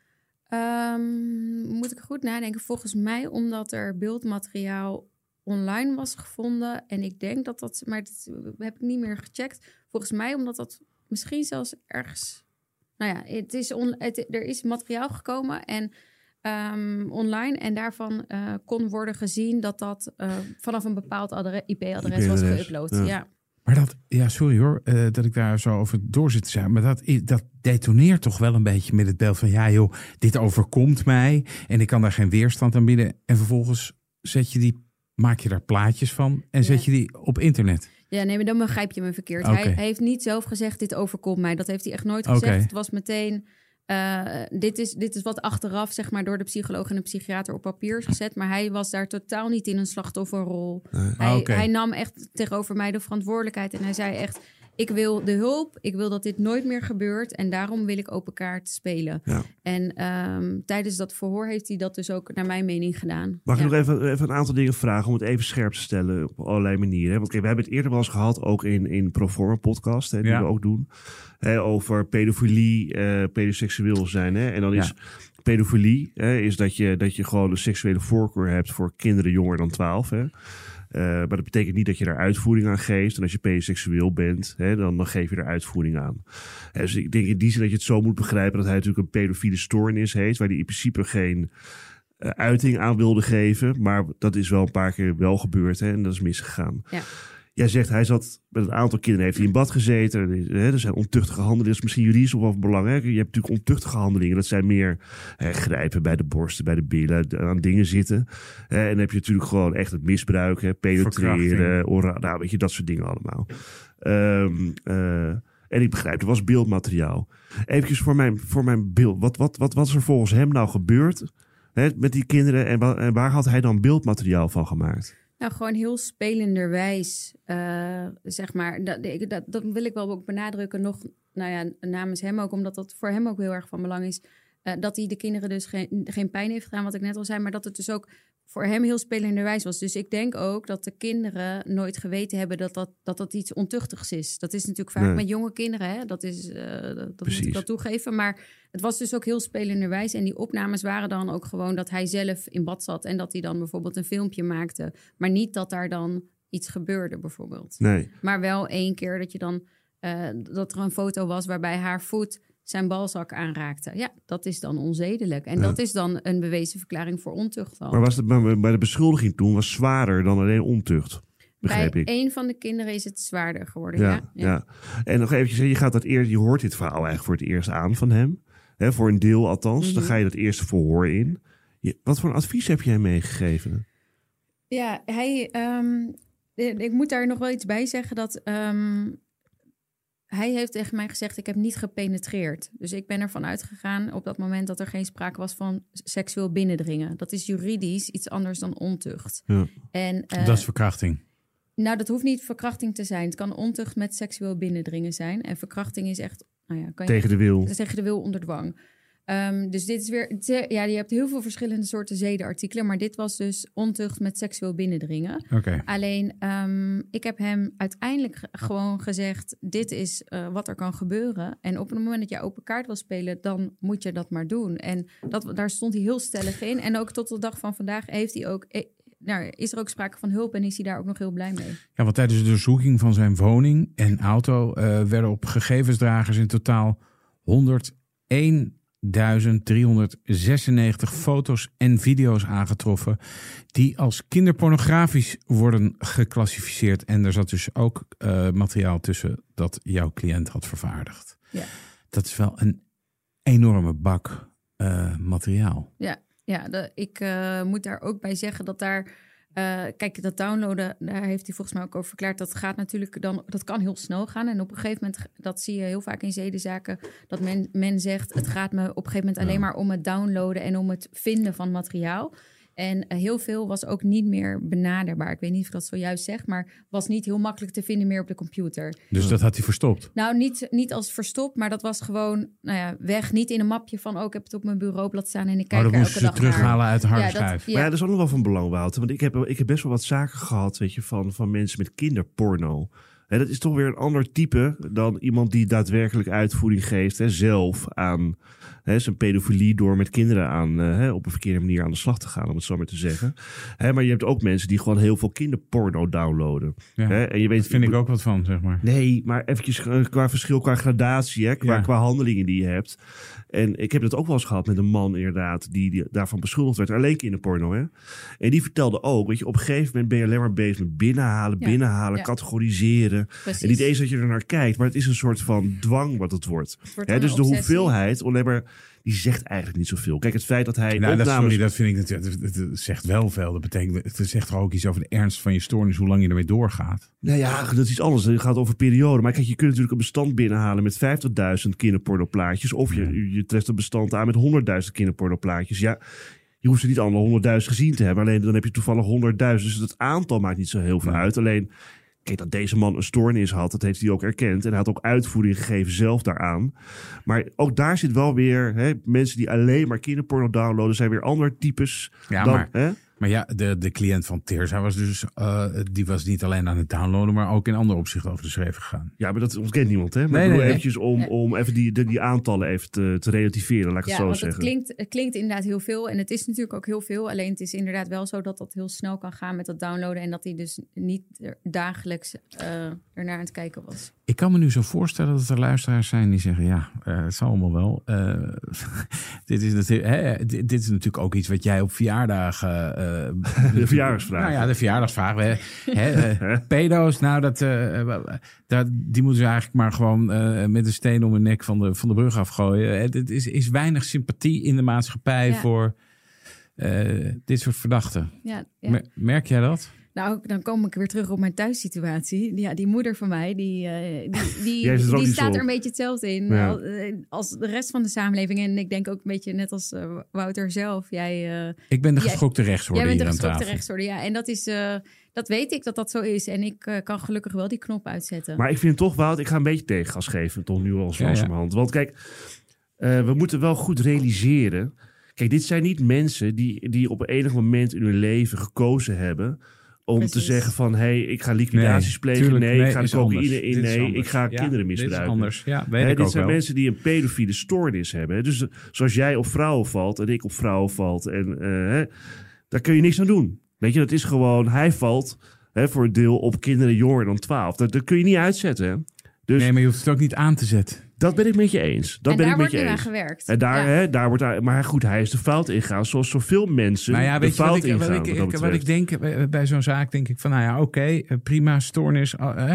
Um, moet ik goed nadenken. Volgens mij omdat er beeldmateriaal online was gevonden. En ik denk dat dat, maar dat heb ik niet meer gecheckt. Volgens mij omdat dat misschien zelfs ergens, nou ja, het is on, het, er is materiaal gekomen en Um, online en daarvan uh, kon worden gezien dat dat uh, vanaf een bepaald adre- I P-adres was geüpload. Ja. Ja. Maar dat, ja, sorry hoor, uh, dat ik daar zo over door zit te zijn. Maar dat, dat detoneert toch wel een beetje met het beeld van, ja joh, dit overkomt mij en ik kan daar geen weerstand aan bieden. En vervolgens zet je die, maak je daar plaatjes van en zet ja. je die op internet. Ja, nee, maar dan begrijp je me verkeerd. Okay. Hij, hij heeft niet zelf gezegd, dit overkomt mij. Dat heeft hij echt nooit gezegd. Okay. Het was meteen... Uh, dit, is, dit is wat achteraf, zeg maar, door de psycholoog en de psychiater op papier is gezet. Maar hij was daar totaal niet in een slachtofferrol. Uh, hij, okay. hij nam echt tegenover mij de verantwoordelijkheid. En hij zei echt, ik wil de hulp. Ik wil dat dit nooit meer gebeurt. En daarom wil ik open kaart spelen. Ja. En um, tijdens dat verhoor heeft hij dat dus ook naar mijn mening gedaan. Mag ja. ik nog even, even een aantal dingen vragen om het even scherp te stellen op allerlei manieren. Want kijk, we hebben het eerder wel eens gehad, ook in, in Proforma podcast, hè, die ja. we ook doen. Hè, over pedofilie, uh, pedoseksueel zijn. Hè? En dan is ja. pedofilie hè, is dat je, dat je gewoon een seksuele voorkeur hebt voor kinderen jonger dan twaalf. Hè? Uh, maar dat betekent niet dat je daar uitvoering aan geeft. En als je pedoseksueel bent, hè, dan, dan geef je er uitvoering aan. Hè, dus ik denk in die zin dat je het zo moet begrijpen dat hij natuurlijk een pedofiele stoornis heeft, waar hij in principe geen uh, uiting aan wilde geven. Maar dat is wel een paar keer wel gebeurd hè, en dat is misgegaan. Ja. Jij zegt, hij zat met een aantal kinderen, heeft hij in bad gezeten. Hè, er zijn ontuchtige handelingen, dat is misschien juridisch of wel belangrijk. Je hebt natuurlijk ontuchtige handelingen. Dat zijn meer hè, grijpen bij de borsten, bij de billen, aan dingen zitten. Hè, en dan heb je natuurlijk gewoon echt het misbruik, hè, penetreren, ora, nou weet je, dat soort dingen allemaal. Um, uh, en ik begrijp, er was beeldmateriaal. Even voor mijn, voor mijn beeld, wat, wat, wat, wat is er volgens hem nou gebeurd hè, met die kinderen en, wa- en waar had hij dan beeldmateriaal van gemaakt? Nou, gewoon heel spelenderwijs, uh, zeg maar. Dat, dat, dat wil ik wel ook benadrukken nog, nou ja, namens hem ook, omdat dat voor hem ook heel erg van belang is. Uh, dat hij de kinderen dus geen, geen pijn heeft gedaan, wat ik net al zei, maar dat het dus ook voor hem heel spelenderwijs was. Dus ik denk ook dat de kinderen nooit geweten hebben dat dat, dat, dat iets ontuchtigs is. Dat is natuurlijk vaak nee. met jonge kinderen, hè? Dat, is, uh, dat, dat moet ik wel toegeven. Maar het was dus ook heel spelenderwijs. En die opnames waren dan ook gewoon dat hij zelf in bad zat en dat hij dan bijvoorbeeld een filmpje maakte. Maar niet dat daar dan iets gebeurde bijvoorbeeld. Nee. Maar wel één keer dat je dan uh, dat er een foto was waarbij haar voet zijn balzak aanraakte. Ja, dat is dan onzedelijk. En ja. dat is dan een bewezen verklaring voor ontucht al. Maar was het bij de beschuldiging toen was zwaarder dan alleen ontucht? Begrijp bij ik. Een van de kinderen is het zwaarder geworden, ja. ja. ja. ja. En nog eventjes, je gaat dat eerst, je hoort dit verhaal eigenlijk voor het eerst aan van hem. Hè, voor een deel althans. Mm-hmm. Dan ga je dat eerste verhoor in. Je, wat voor een advies heb je hem meegegeven? Ja, hij... Um, ik moet daar nog wel iets bij zeggen dat... Um, Hij heeft tegen mij gezegd, ik heb niet gepenetreerd. Dus ik ben ervan uitgegaan op dat moment dat er geen sprake was van seksueel binnendringen. Dat is juridisch iets anders dan ontucht. Ja. En, uh, dat is verkrachting. Nou, dat hoeft niet verkrachting te zijn. Het kan ontucht met seksueel binnendringen zijn. En verkrachting is echt... Nou ja, kan je, tegen de wil. Tegen de wil onder dwang. Um, dus dit is weer... Ja, je hebt heel veel verschillende soorten zedenartikelen. Maar dit was dus ontucht met seksueel binnendringen. Okay. Alleen, um, ik heb hem uiteindelijk g- gewoon gezegd... dit is uh, wat er kan gebeuren. En op het moment dat je open kaart wil spelen... dan moet je dat maar doen. En dat, daar stond hij heel stellig in. En ook tot de dag van vandaag heeft hij ook... Eh, nou, is er ook sprake van hulp en is hij daar ook nog heel blij mee. Ja, want tijdens de doorzoeking van zijn woning en auto... Uh, werden op gegevensdragers in totaal honderdéén duizend driehonderdzesennegentig foto's en video's aangetroffen die als kinderpornografisch worden geclassificeerd. En er zat dus ook uh, materiaal tussen dat jouw cliënt had vervaardigd. Ja. Dat is wel een enorme bak uh, materiaal. Ja, ja de, ik uh, moet daar ook bij zeggen dat daar... Uh, kijk, dat downloaden, daar heeft hij volgens mij ook over verklaard. Dat gaat natuurlijk dan, dat kan heel snel gaan. En op een gegeven moment, dat zie je heel vaak in zedenzaken, dat men, men zegt, het gaat me op een gegeven moment alleen ja. maar om het downloaden en om het vinden van materiaal. En uh, heel veel was ook niet meer benaderbaar. Ik weet niet of ik dat zojuist zeg, maar was niet heel makkelijk te vinden meer op de computer. Dus dat had hij verstopt? Nou, niet, niet als verstopt, maar dat was gewoon nou ja, weg. Niet in een mapje van, oh, ik heb het op mijn bureaublad staan en ik kijk oh, er elke dag naar. Dat moesten ze terughalen uit de harde ja, schijf. Ja. Maar ja, dat is ook nog wel van belang, Wouter. Want ik heb, ik heb best wel wat zaken gehad, weet je, van, van mensen met kinderporno. Hè, dat is toch weer een ander type dan iemand die daadwerkelijk uitvoering geeft, hè, zelf aan hè, zijn pedofilie door met kinderen aan, uh, hè, op een verkeerde manier aan de slag te gaan, om het zo maar te zeggen. Hè, maar je hebt ook mensen die gewoon heel veel kinderporno downloaden. Ja, hè, en je weet, daar vind ik ook wat van, zeg maar. Nee, maar eventjes qua verschil, qua gradatie, hè, qua, ja. qua handelingen die je hebt. En ik heb dat ook wel eens gehad met een man inderdaad, die, die daarvan beschuldigd werd. Alleen kinderporno, hè. En die vertelde ook, weet je, op een gegeven moment ben je alleen maar bezig met binnenhalen, ja. binnenhalen, ja. categoriseren. Precies. En niet eens dat je er naar kijkt, maar het is een soort van dwang wat het wordt. Het wordt Hè, dus de obsessie. hoeveelheid, alleen maar, die zegt eigenlijk niet zoveel. Kijk, het feit dat hij nou, opnames... dat, sorry, dat vind ik natuurlijk, het, het zegt wel veel. Dat betekent, het zegt toch ook iets over de ernst van je stoornis, hoe lang je ermee doorgaat. Nou ja, dat is iets anders. Het gaat over periode. Maar kijk, je kunt natuurlijk een bestand binnenhalen met vijftigduizend kinderpornoplaatjes. Of je, ja. je treft een bestand aan met honderdduizend kinderpornoplaatjes. Ja, je hoeft ze niet allemaal honderdduizend gezien te hebben. Alleen dan heb je toevallig honderdduizend. Dus het aantal maakt niet zo heel veel ja. uit. Alleen, kijk, dat deze man een stoornis had, dat heeft hij ook erkend. En hij had ook uitvoering gegeven zelf daaraan. Maar ook daar zit wel weer, hè, mensen die alleen maar kinderporno downloaden, zijn weer andere types. Ja, dan, maar... Hè? Maar ja, de, de cliënt van Teersa was dus, uh, die was niet alleen aan het downloaden, maar ook in andere opzichten over de schreef gegaan. Ja, maar dat ontkent niemand, hè? Maar nee, ik bedoel nee, eventjes nee. om, Nee. om even die, die, die aantallen even te, te relativeren, laat ik ja, het zo want zeggen. Het klinkt, het klinkt inderdaad heel veel en het is natuurlijk ook heel veel. Alleen het is inderdaad wel zo dat dat heel snel kan gaan met dat downloaden en dat hij dus niet dagelijks uh, ernaar aan het kijken was. Ik kan me nu zo voorstellen dat er luisteraars zijn die zeggen, ja, uh, het zal allemaal wel. Uh, dit, is natuurlijk, hè, dit, dit is natuurlijk ook iets wat jij op verjaardagen de verjaardagsvraag. Nou ja, de verjaardagsvraag. Hè, uh, pedo's, nou, dat, uh, dat, die moeten ze eigenlijk maar gewoon uh, met een steen om hun nek van de, van de brug afgooien. Het is, is weinig sympathie in de maatschappij ja. voor uh, dit soort verdachten. Ja, ja. Merk jij dat? Nou, dan kom ik weer terug op mijn thuissituatie. Ja, die moeder van mij, die, uh, die, die, er die staat er een beetje hetzelfde in ja. als de rest van de samenleving. En ik denk ook een beetje net als uh, Wouter zelf. Jij, uh, ik ben de jij, geschokte rechtsorde hier aan tafel. Jij bent de geschokte rechtsorde, ja. En dat is, uh, dat weet ik dat dat zo is. En ik uh, kan gelukkig wel die knop uitzetten. Maar ik vind toch, Wout, ik ga een beetje tegengas geven. Toch nu al zo ja, langzamerhand. Ja. Want kijk, uh, we moeten wel goed realiseren. Kijk, dit zijn niet mensen die, die op enig moment in hun leven gekozen hebben om Precies. te zeggen van, hé, hey, ik ga liquidaties nee, plegen. Tuurlijk, nee, nee, ik ga de cocaïne in. Nee, ik ga ja, kinderen misbruiken. Dit is anders. Ja, weet He, ik dit ook zijn wel. mensen die een pedofiele stoornis hebben. Dus zoals jij op vrouwen valt en ik op vrouwen valt. En uh, daar kun je niks aan doen. Weet je, dat is gewoon, hij valt hè, voor een deel op kinderen jonger dan twaalf. Dat, dat kun je niet uitzetten. Hè? Dus, nee, maar je hoeft het ook niet aan te zetten. Dat ben ik met je eens. Dat en ben daar ik met wordt je nu eens. aan gewerkt. En daar, ja. hè, daar wordt daar, maar goed, hij is de fout ingegaan. Zoals zoveel mensen nou ja, de weet fout je, wat ik, ingaan. Wat ik, ik, wat ik denk bij zo'n zaak, denk ik van, nou ja, oké, okay, prima, stoornis. Uh,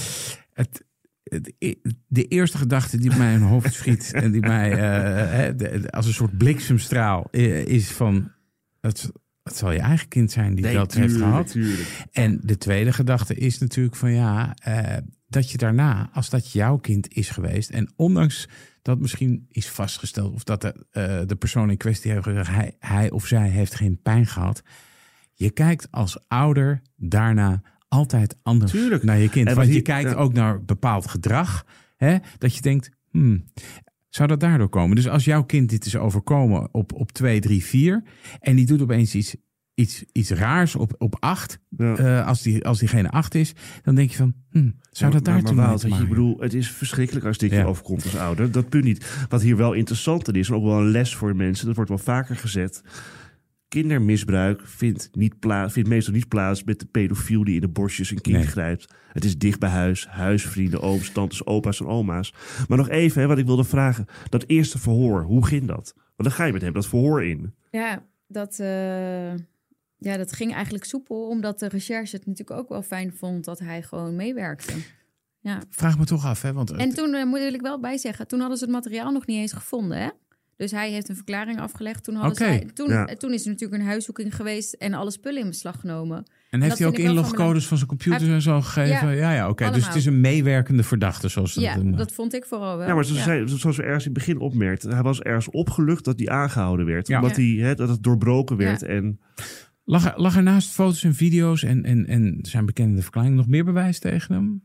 het, het, de eerste gedachte die mij in mijn hoofd schiet en die mij uh, de, als een soort bliksemstraal is van, het, het zal je eigen kind zijn die nee, dat tuurlijk, heeft gehad. Tuurlijk. En de tweede gedachte is natuurlijk van, ja, uh, dat je daarna, als dat jouw kind is geweest en ondanks dat misschien is vastgesteld of dat de, uh, de persoon in kwestie heeft gezegd, hij, hij of zij heeft geen pijn gehad. Je kijkt als ouder daarna altijd anders Tuurlijk. naar je kind. En want je hier, kijkt ja. ook naar bepaald gedrag. Hè, dat je denkt, hmm, zou dat daardoor komen? Dus als jouw kind dit is overkomen op, op twee, drie, vier en die doet opeens iets, iets, iets raars op, op acht, ja. uh, als, die, als diegene acht is, dan denk je van, hmm, zou dat ja, daartoe maar, moeten maar, Ik bedoel, het is verschrikkelijk als dit ja. je overkomt als ouder. Dat punt niet. Wat hier wel interessanter is, en ook wel een les voor mensen, dat wordt wel vaker gezet. Kindermisbruik vindt, niet plaats, vindt meestal niet plaats met de pedofiel die in de borstjes een kind nee. grijpt. Het is dicht bij huis, huisvrienden, ooms, tantes, opa's en oma's. Maar nog even, hè, wat ik wilde vragen. Dat eerste verhoor, hoe ging dat? Want dan ga je met hem dat verhoor in. Ja, dat, uh, ja, dat ging eigenlijk soepel, omdat de recherche het natuurlijk ook wel fijn vond dat hij gewoon meewerkte. Ja. Vraag me toch af, hè? Want en toen uh, moet ik wel bij zeggen, toen hadden ze het materiaal nog niet eens gevonden, hè? Dus hij heeft een verklaring afgelegd. Toen, hadden okay. zij, toen, ja. toen is er natuurlijk een huiszoeking geweest en alle spullen in beslag genomen. En, en heeft hij ook inlogcodes van zijn computer hij, en zo gegeven? Ja, ja, ja oké. Okay. Dus het is een meewerkende verdachte, zoals ze ja, dat doen. Dat vond ik vooral wel. Ja, maar zoals, ja. zij, zoals we ergens in het begin opmerkten, hij was ergens opgelucht dat hij aangehouden werd. Ja. Omdat ja. hij, hè, dat het doorbroken werd. Ja. En... Lag, er, lag er naast foto's en video's en, en, en zijn bekende verklaring nog meer bewijs tegen hem?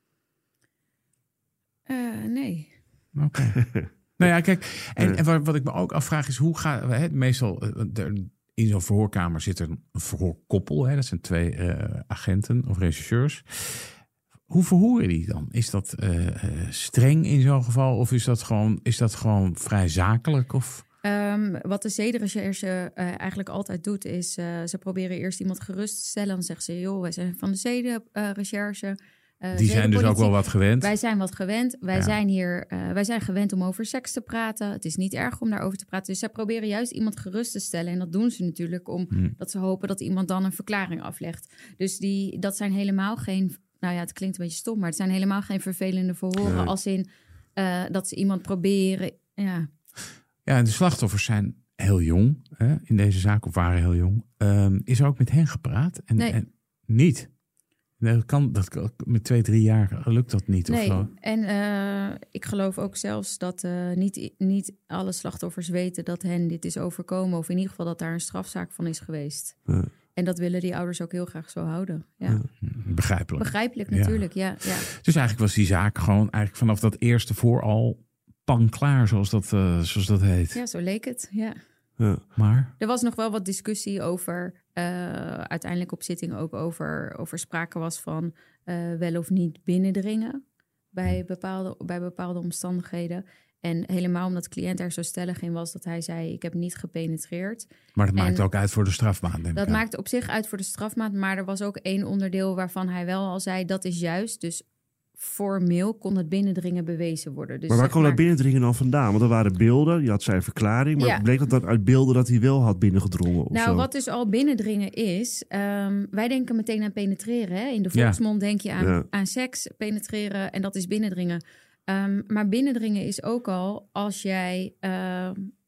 Uh, nee. Oké. Okay. Nou ja, kijk, en, en wat, wat ik me ook afvraag is, hoe gaat hè, meestal er, in zo'n verhoorkamer zit er een verhoorkoppel, hè, dat zijn twee uh, agenten of rechercheurs. Hoe verhoren die dan? Is dat uh, streng in zo'n geval of is dat gewoon, is dat gewoon vrij zakelijk? Of? Um, wat de zedenrecherche uh, eigenlijk altijd doet, is uh, ze proberen eerst iemand gerust te stellen. Dan zeggen ze, joh, wij zijn van de zedenrecherche. Uh, die zijn dus ook wel wat gewend. Wij zijn wat gewend. Wij, ja. zijn hier, uh, wij zijn gewend om over seks te praten. Het is niet erg om daarover te praten. Dus zij proberen juist iemand gerust te stellen. En dat doen ze natuurlijk omdat hmm. ze hopen dat iemand dan een verklaring aflegt. Dus die, dat zijn helemaal geen... Nou ja, het klinkt een beetje stom, maar het zijn helemaal geen vervelende verhoren. Nee. Als in uh, dat ze iemand proberen... Ja. ja, en de slachtoffers zijn heel jong hè, in deze zaak, of waren heel jong. Um, is er ook met hen gepraat? En, nee. en niet... Nee, dat kan, dat, met twee, drie jaar lukt dat niet. Nee, of zo. En uh, ik geloof ook zelfs dat uh, niet, niet alle slachtoffers weten dat hen dit is overkomen. Of in ieder geval dat daar een strafzaak van is geweest. Ja. En dat willen die ouders ook heel graag zo houden. Ja. Ja, begrijpelijk. Begrijpelijk natuurlijk, ja. Ja, ja. Dus eigenlijk was die zaak gewoon eigenlijk vanaf dat eerste vooral pan klaar, zoals dat, uh, zoals dat heet. Ja, zo leek het, ja. Ja. Maar? Er was nog wel wat discussie over, uh, uiteindelijk op zitting ook over, over sprake was van uh, wel of niet binnendringen bij bepaalde, bij bepaalde omstandigheden. En helemaal omdat de cliënt er zo stellig in was dat hij zei, ik heb niet gepenetreerd. Maar dat en maakt ook uit voor de strafmaat. Dat maakt op zich uit voor de strafmaat, maar er was ook één onderdeel waarvan hij wel al zei, dat is juist. Dus formeel kon het binnendringen bewezen worden. Dus maar waar zeg kwam maar, dat binnendringen dan vandaan? Want er waren beelden, je had zijn verklaring... maar Ja. bleek dat dan uit beelden dat hij wel had binnengedrongen? Of Nou, zo? wat dus al binnendringen is... Um, wij denken meteen aan penetreren. Hè? In de volksmond denk je aan, Ja. aan seks, penetreren en dat is binnendringen. Um, maar binnendringen is ook al als jij... Uh,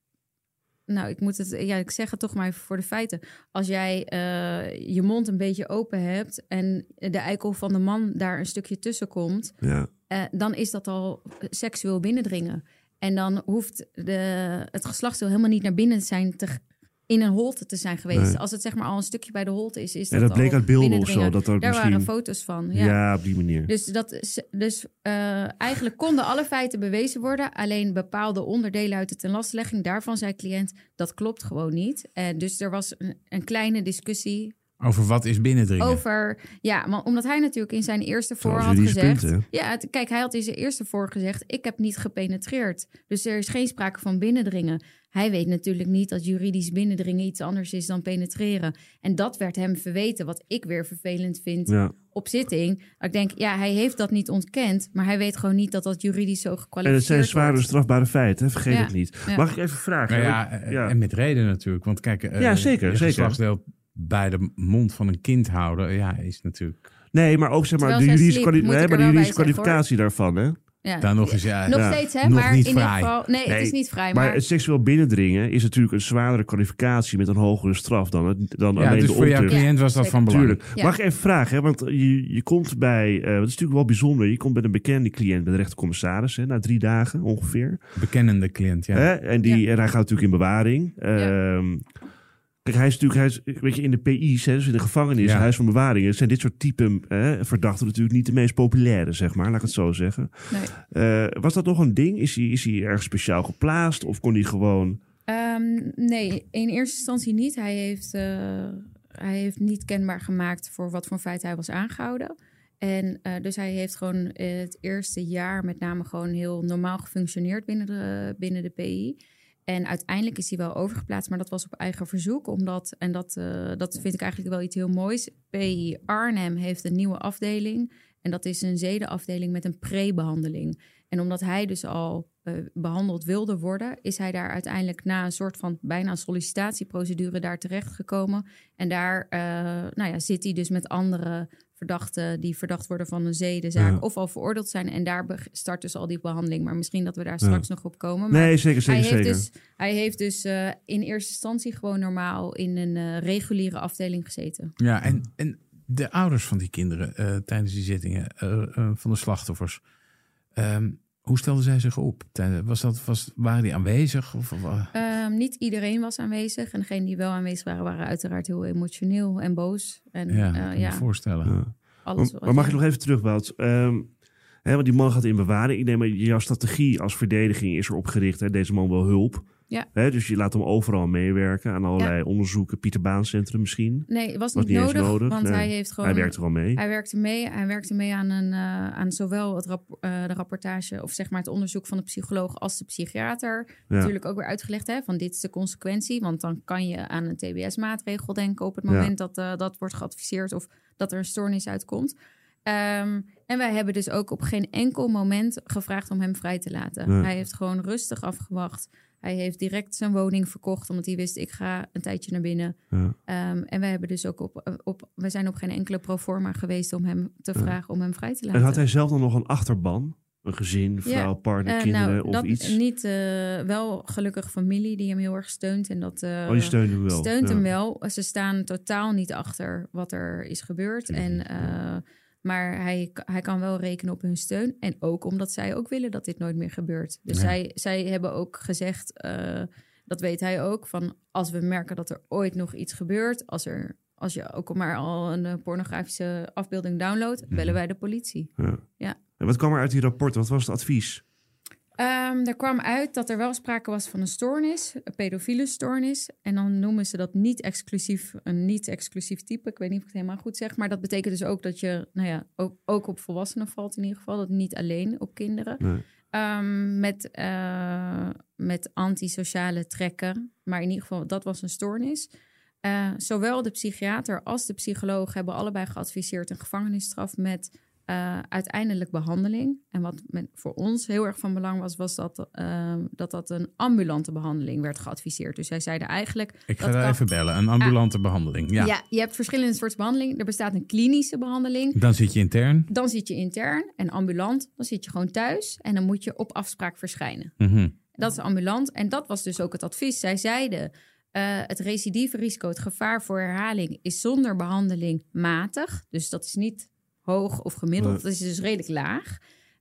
nou, ik moet het... Ja, ik zeg het toch maar even voor de feiten. Als jij uh, je mond een beetje open hebt... en de eikel van de man daar een stukje tussen komt... Ja. Uh, dan is dat al seksueel binnendringen. En dan hoeft de, het geslachtsdeel helemaal niet naar binnen te zijn... Te, in een holte te zijn geweest. Nee. Als het zeg maar al een stukje bij de holte is... is En dat dat bleek al uit beelden of binnendringen. zo? Dat er Daar misschien... waren foto's van, ja. Ja, op die manier. Dus, dat, is- dus uh, eigenlijk konden alle feiten bewezen worden... alleen bepaalde onderdelen uit de tenlastelegging... daarvan zei cliënt, dat klopt gewoon niet. Uh, dus er was een, een kleine discussie... Over wat is binnendringen? Over, ja, maar omdat hij natuurlijk in zijn eerste voor Zoals had juridische gezegd... punten. Ja, het- kijk, hij had in zijn eerste voor gezegd... ik heb niet gepenetreerd. Dus er is geen sprake van binnendringen. Hij weet natuurlijk niet dat juridisch binnendringen iets anders is dan penetreren. En dat werd hem verweten, wat ik weer vervelend vind Ja. op zitting. Ik denk, ja, hij heeft dat niet ontkend... maar hij weet gewoon niet dat dat juridisch zo En gekwalificeerd het zijn zware wordt. strafbare feiten, hè? Vergeet Ja. het niet. Ja. Mag ik even vragen? Nou ja, Want- eh, en met reden natuurlijk. Want kijk, eh, Ja, zeker, je zeker. geslachtsdeel bij de mond van een kind houden... ja, is natuurlijk... Nee, maar ook zeg maar Terwijl de zij juridische, sliep, kwali- moet nee, ik maar er de wel juridische bij zeggen, kwalificatie daarvan, hè? Ja. Daar nog eens, ja, Nog ja. steeds, hè? Nog maar niet in ieder vrij. geval... Nee, Nee, het is niet vrij, Maar maar... het seksueel binnendringen is natuurlijk een zwaardere kwalificatie met een hogere straf dan, het- dan Ja, alleen dus de voor jouw ontucht. cliënt was dat zeker. van belang. Tuurlijk. Ja. Mag ik even vragen, hè? Want je, je komt bij, uh, dat is natuurlijk wel bijzonder, je komt bij een bekende cliënt bij de rechtercommissaris, hè, na drie dagen ongeveer. Bekennende cliënt, ja. Hè? En, die, Ja. en hij gaat natuurlijk in bewaring. Ja. Ehm, Kijk, hij is natuurlijk, hij is, weet je, in de P I's, hè, dus in de gevangenis, Ja. huis van bewaring, zijn dit soort typen hè, verdachten natuurlijk niet de meest populaire, zeg maar, laat ik het zo zeggen. Nee. Uh, was dat nog een ding? Is hij, is hij ergens speciaal geplaatst of kon hij gewoon... Um, nee, in eerste instantie niet. Hij heeft, uh, hij heeft niet kenbaar gemaakt voor wat voor feit hij was aangehouden. En uh, dus hij heeft gewoon het eerste jaar met name gewoon heel normaal gefunctioneerd binnen de, binnen de P I. En uiteindelijk is hij wel overgeplaatst, maar dat was op eigen verzoek. Omdat, en dat, uh, dat vind ik eigenlijk wel iets heel moois. P I Arnhem heeft een nieuwe afdeling. En dat is een zedenafdeling met een pre-behandeling. En omdat hij dus al uh, behandeld wilde worden, is hij daar uiteindelijk na een soort van bijna sollicitatieprocedure daar terechtgekomen. En daar uh, nou ja, zit hij dus met andere verdachten die verdacht worden van een zedenzaak Ja. of al veroordeeld zijn. En daar be- start dus al die behandeling. Maar misschien dat we daar straks Ja. nog op komen. Maar Nee, zeker, zeker, hij heeft zeker. dus, hij heeft dus uh, in eerste instantie gewoon normaal in een uh, reguliere afdeling gezeten. Ja, en, en de ouders van die kinderen uh, tijdens die zittingen uh, uh, van de slachtoffers, um, hoe stelden zij zich op? Was dat, was, waren die aanwezig? Of, of, Um, niet iedereen was aanwezig. En degenen die wel aanwezig waren, waren uiteraard heel emotioneel en boos. En, ja, uh, kan ja, me voorstellen. Ja. alles Maar, wat- maar mag ja. ik nog even terug, Wout? Um, hè, want die man gaat in bewaring. Ik neem maar, jouw strategie als verdediging is erop gericht. Hè, deze man wil hulp. Ja. Hè, dus je laat hem overal meewerken aan allerlei Ja. onderzoeken. Pieter Baan Centrum misschien. Nee, het was Was niet niet eens nodig, nodig, want nee. hij heeft gewoon... Hij werkt er al mee. Hij werkte mee, hij werkte mee aan, een, uh, aan zowel het rap, uh, de rapportage, of zeg maar het onderzoek van de psycholoog als de psychiater. Ja. Natuurlijk ook weer uitgelegd, hè, van dit is de consequentie. Want dan kan je aan een T B S-maatregel denken op het moment Ja. dat uh, dat wordt geadviseerd of dat er een stoornis uitkomt. Um, en wij hebben dus ook op geen enkel moment gevraagd om hem vrij te laten. Nee. Hij heeft gewoon rustig afgewacht. Hij heeft direct zijn woning verkocht, omdat hij wist, ik ga een tijdje naar binnen. Ja. Um, en wij hebben dus ook op, op, we zijn op geen enkele proforma geweest om hem te Ja. vragen om hem vrij te En laten. had hij zelf dan nog een achterban? Een gezin, vrouw, Ja. partner, Uh, kinderen nou, of dat iets? niet, uh, wel gelukkig familie die hem heel erg steunt. En dat uh, Oh, die steunde hem wel. steunt Ja. hem wel. Ze staan totaal niet achter wat er is gebeurd. Tuurlijk En, niet, uh, ja. maar hij, hij kan wel rekenen op hun steun. En ook omdat zij ook willen dat dit nooit meer gebeurt. Dus Ja. zij, zij hebben ook gezegd, uh, dat weet hij ook, van als we merken dat er ooit nog iets gebeurt, als, er, als je ook maar al een uh, pornografische afbeelding downloadt, Mhm. bellen wij de politie. Ja. Ja. En wat kwam er uit die rapporten? Wat was het advies? Um, er kwam uit dat er wel sprake was van een stoornis, een pedofiele stoornis. En dan noemen ze dat niet exclusief, een niet-exclusief type. Ik weet niet of ik het helemaal goed zeg. Maar dat betekent dus ook dat je, nou ja, ook, ook op volwassenen valt in ieder geval. Dat niet alleen op kinderen. Nee. Um, met, uh, met antisociale trekken. Maar in ieder geval, dat was een stoornis. Uh, zowel de psychiater als de psycholoog hebben allebei geadviseerd een gevangenisstraf met uh, uiteindelijk behandeling. En wat men, voor ons heel erg van belang was, was dat, uh, dat dat een ambulante behandeling werd geadviseerd. Dus zij zeiden eigenlijk... Ik ga dat daar kan, even bellen. Een ambulante ah, behandeling. Ja. ja, je hebt verschillende soorten behandeling. Er bestaat een klinische behandeling. Dan zit je intern. Dan zit je intern. En ambulant, dan zit je gewoon thuis. En dan moet je op afspraak verschijnen. Mm-hmm. Dat is ambulant. En dat was dus ook het advies. Zij zeiden... Uh, het recidieve risico, het gevaar voor herhaling... is zonder behandeling matig. Dus dat is niet hoog of gemiddeld. Dat is dus redelijk laag.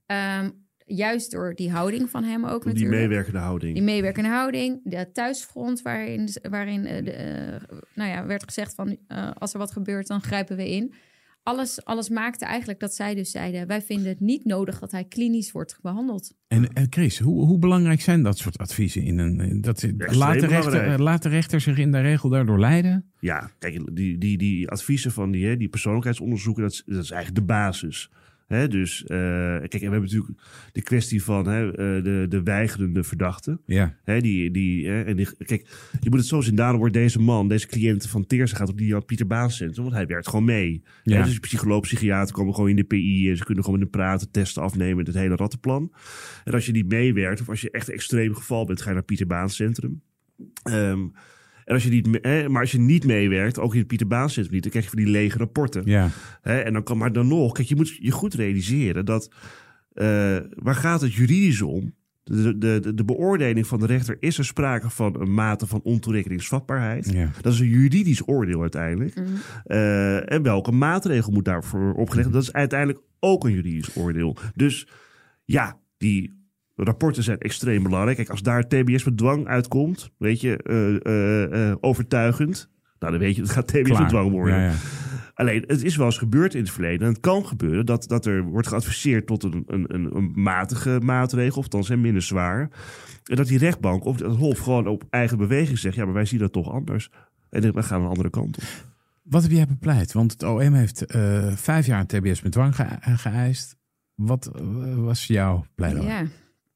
Um, juist door die houding van hem ook die natuurlijk. Die meewerkende houding. Die meewerkende houding. De thuisfront waarin, waarin uh, de, uh, nou ja, werd gezegd van... Uh, als er wat gebeurt, dan grijpen we in. Alles, alles maakte eigenlijk dat zij dus zeiden... wij vinden het niet nodig dat hij klinisch wordt behandeld. En uh, Chris, hoe, hoe belangrijk zijn dat soort adviezen? In een, dat, ja, laat, de rechter, laat de rechter zich in de regel daardoor leiden? Ja, kijk, die, die, die adviezen van die, hè, die persoonlijkheidsonderzoeken... Dat is, dat is eigenlijk de basis. Hè, dus uh, kijk, en we hebben natuurlijk de kwestie van hè, uh, de, de weigerende verdachte. Ja. Hè, die, die, hè, en die, kijk, je moet het zo zien, daarom wordt deze man, deze cliënt van Teersen gaat op die Pieter Baan Centrum, want hij werkt gewoon mee. Ja. Hè, dus psycholoog, psychiater komen gewoon in de P I en ze kunnen gewoon met hem praten, testen afnemen, het hele rattenplan. En als je niet meewerkt of als je echt een extreem geval bent, ga je naar Pieter Baan Centrum. Um, En als je niet, hè, maar als je niet meewerkt, ook in het Pieter Baan Centrum niet, dan krijg je van die lege rapporten. Ja. Hè, en dan kan, maar dan nog, kijk, je moet je goed realiseren dat, uh, waar gaat het juridisch om? De, de, de, de beoordeling van de rechter, is er sprake van een mate van ontoerekeningsvatbaarheid? Ja. Dat is een juridisch oordeel uiteindelijk. Mm-hmm. Uh, en welke maatregel moet daarvoor opgelegd? Dat is uiteindelijk ook een juridisch oordeel. Dus ja, die rapporten zijn extreem belangrijk. Kijk, als daar T B S met dwang uitkomt, weet je, uh, uh, uh, overtuigend, nou dan weet je, het gaat T B S Klaar. met dwang worden. Ja, ja. Alleen, het is wel eens gebeurd in het verleden. En het kan gebeuren dat, dat er wordt geadviseerd tot een, een, een matige maatregel, of dan zijn minder zwaar. En dat die rechtbank of het Hof gewoon op eigen beweging zegt, ja, maar wij zien dat toch anders. En we gaan een andere kant op. Wat heb jij bepleit? Want het O M heeft uh, vijf jaar T B S met dwang ge- geëist. Wat uh, was jouw pleidooi? Ja.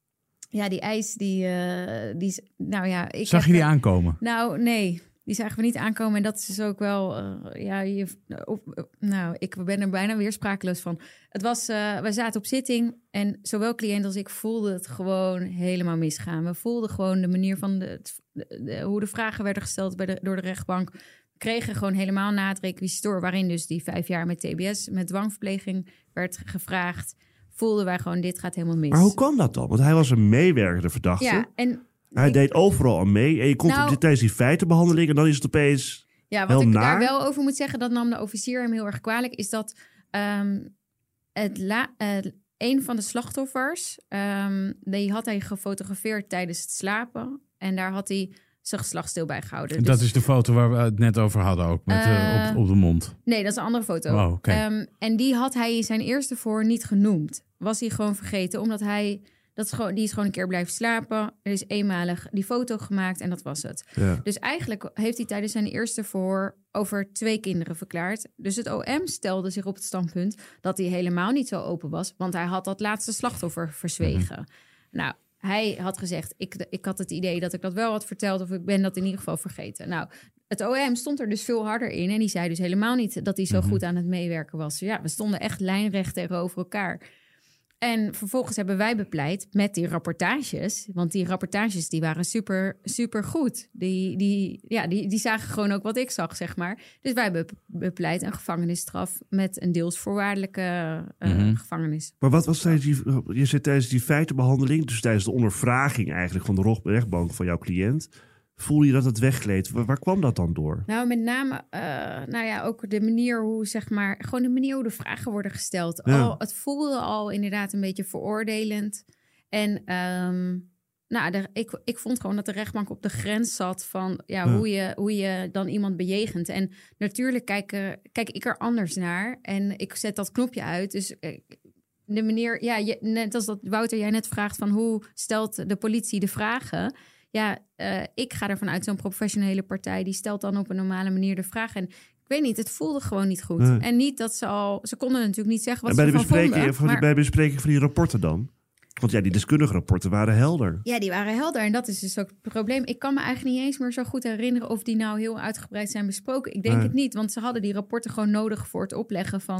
Ja, die eis, die, uh, die nou ja... Ik Zag heb, je die aankomen? Nou, nee. Die zagen we niet aankomen. En dat is dus ook wel... Uh, ja, je, op, nou, ik ben er bijna weer sprakeloos van. Het was... Uh, we zaten op zitting en zowel cliënt als ik voelden het gewoon helemaal misgaan. We voelden gewoon de manier van... De, de, de, hoe de vragen werden gesteld bij de, door de rechtbank. We kregen gewoon helemaal na het requisitor... waarin dus die vijf jaar met T B S, met dwangverpleging werd gevraagd... voelden wij gewoon, dit gaat helemaal mis. Maar hoe kan dat dan? Want hij was een meewerkende verdachte. Ja, en hij ik, deed overal aan mee. En je komt nou, op, tijdens die feitenbehandeling en dan is het opeens ja, wat heel ik naar. daar wel over moet zeggen, dat nam de officier hem heel erg kwalijk, is dat um, het la, uh, een van de slachtoffers, um, die had hij gefotografeerd tijdens het slapen. En daar had hij zijn geslachtsdeel bij gehouden. Dat dus, is de foto waar we het net over hadden ook, met, uh, uh, op, op de mond. Nee, dat is een andere foto. Oh, okay. um, en die had hij in zijn eerste voor niet genoemd. Was hij gewoon vergeten, omdat hij... Dat is gewoon, die is gewoon een keer blijven slapen. Er is eenmalig die foto gemaakt en dat was het. Ja. Dus eigenlijk heeft hij tijdens zijn eerste verhoor over twee kinderen verklaard. Dus het O M stelde zich op het standpunt dat hij helemaal niet zo open was. Want hij had dat laatste slachtoffer verzwegen. Mm-hmm. Nou, hij had gezegd, ik, ik had het idee dat ik dat wel had verteld... of ik ben dat in ieder geval vergeten. Nou, het O M stond er dus veel harder in. En die zei dus helemaal niet dat hij zo mm-hmm. goed aan het meewerken was. Ja, we stonden echt lijnrecht tegenover elkaar... En vervolgens hebben wij bepleit met die rapportages. Want die rapportages die waren super, super goed. Die, die, ja, die, die zagen gewoon ook wat ik zag, zeg maar. Dus wij hebben bepleit een gevangenisstraf met een deels voorwaardelijke uh, mm-hmm. gevangenis. Maar wat was tijdens die, je zit tijdens die feitenbehandeling, dus tijdens de ondervraging eigenlijk van de rechtbank van jouw cliënt, voel je dat het weggleed? Waar, waar kwam dat dan door? Nou, met name, uh, nou ja, ook de manier hoe, zeg maar, gewoon de manier hoe de vragen worden gesteld. Ja. Al, het voelde al inderdaad een beetje veroordelend. En um, nou, de, ik, ik vond gewoon dat de rechtbank op de grens zat van ja, ja. Hoe, je, hoe je dan iemand bejegent. En natuurlijk kijk, uh, kijk ik er anders naar. En ik zet dat knopje uit. Dus uh, de manier, ja, je, net als dat Wouter jij net vraagt van hoe stelt de politie de vragen. Ja, uh, ik ga ervan uit, zo'n professionele partij... die stelt dan op een normale manier de vraag. En ik weet niet, het voelde gewoon niet goed. Nee. En niet dat ze al... Ze konden natuurlijk niet zeggen wat en ze bij ervan de vonden. Van, maar... Bij de bespreking van die rapporten dan? Want ja, die deskundige rapporten waren helder. Ja, die waren helder. En dat is dus ook het probleem. Ik kan me eigenlijk niet eens meer zo goed herinneren... of die nou heel uitgebreid zijn besproken. Ik denk nee. het niet, want ze hadden die rapporten gewoon nodig... voor het opleggen van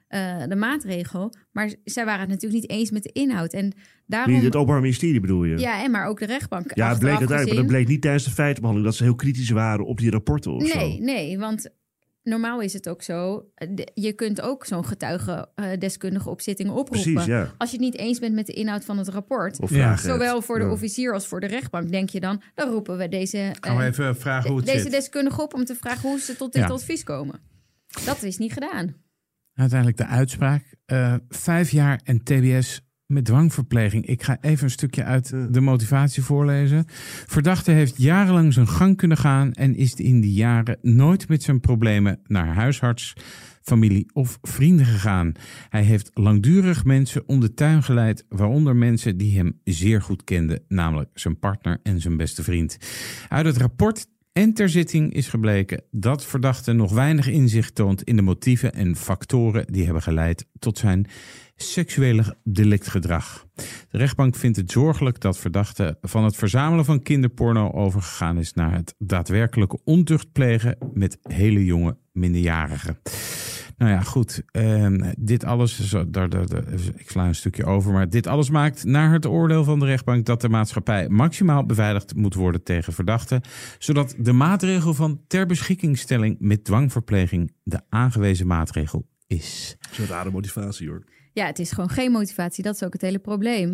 uh, de maatregel. Maar zij waren het natuurlijk niet eens met de inhoud. En daarom... Wie, het Openbaar Ministerie bedoel je? Ja, en maar ook de rechtbank. Ja, het bleek uiteindelijk, gezien... maar dat bleek niet tijdens de feitenbehandeling... dat ze heel kritisch waren op die rapporten of nee, zo. Nee, want... Normaal is het ook zo, je kunt ook zo'n getuigendeskundige uh, op zittingen oproepen. Precies, ja. Als je het niet eens bent met de inhoud van het rapport. Of ja. Zowel voor de ja. officier als voor de rechtbank, denk je dan... dan roepen we deze, Gaan we uh, even vragen hoe het deze zit. deskundige op om te vragen hoe ze tot dit Ja. advies komen. Dat is niet gedaan. Uiteindelijk de uitspraak. Uh, vijf jaar en T B S met dwangverpleging. Ik ga even een stukje uit de motivatie voorlezen. Verdachte heeft jarenlang zijn gang kunnen gaan... en is in die jaren nooit met zijn problemen naar huisarts, familie of vrienden gegaan. Hij heeft langdurig mensen om de tuin geleid... waaronder mensen die hem zeer goed kenden... namelijk zijn partner en zijn beste vriend. Uit het rapport... En ter zitting is gebleken dat verdachte nog weinig inzicht toont in de motieven en factoren die hebben geleid tot zijn seksuele delictgedrag. De rechtbank vindt het zorgelijk dat verdachte van het verzamelen van kinderporno overgegaan is naar het daadwerkelijke ontucht plegen met hele jonge minderjarigen. Nou ja, goed. Uh, dit alles, zo, daar, daar, daar, ik sla een stukje over, maar dit alles maakt naar het oordeel van de rechtbank dat de maatschappij maximaal beveiligd moet worden tegen verdachten, zodat de maatregel van ter beschikkingstelling met dwangverpleging de aangewezen maatregel is. Zo'n rare motivatie, hoor. Ja, het is gewoon geen motivatie. Dat is ook het hele probleem.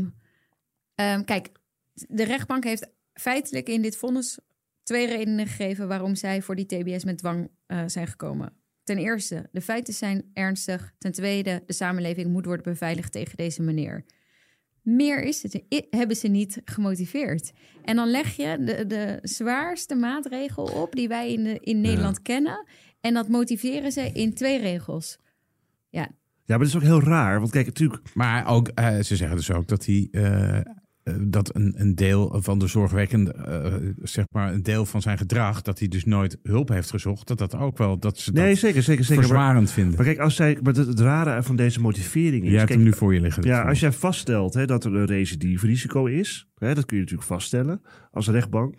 Um, kijk, de rechtbank heeft feitelijk in dit vonnis twee redenen gegeven waarom zij voor die T B S met dwang uh, zijn gekomen. Ten eerste, de feiten zijn ernstig. Ten tweede, de samenleving moet worden beveiligd tegen deze meneer. Meer is het, hebben ze niet gemotiveerd. En dan leg je de, de zwaarste maatregel op die wij in, de, in Nederland ja. kennen. En dat motiveren ze in twee regels. Ja, ja, maar dat is ook heel raar. Want kijk, natuurlijk... Maar ook, uh, ze zeggen dus ook dat hij... Uh... dat een, een deel van de zorgwekkende, uh, zeg maar, een deel van zijn gedrag, dat hij dus nooit hulp heeft gezocht, dat dat ook wel, dat ze nee, dat zeker, zeker, zeker. verzwarend maar, vinden. Maar kijk, als zij, maar het, het rare van deze motivering is... Je hebt kijk, hem nu voor je liggen. Ja, als jij vaststelt hè, dat er een recidive-risico is, hè, dat kun je natuurlijk vaststellen als rechtbank.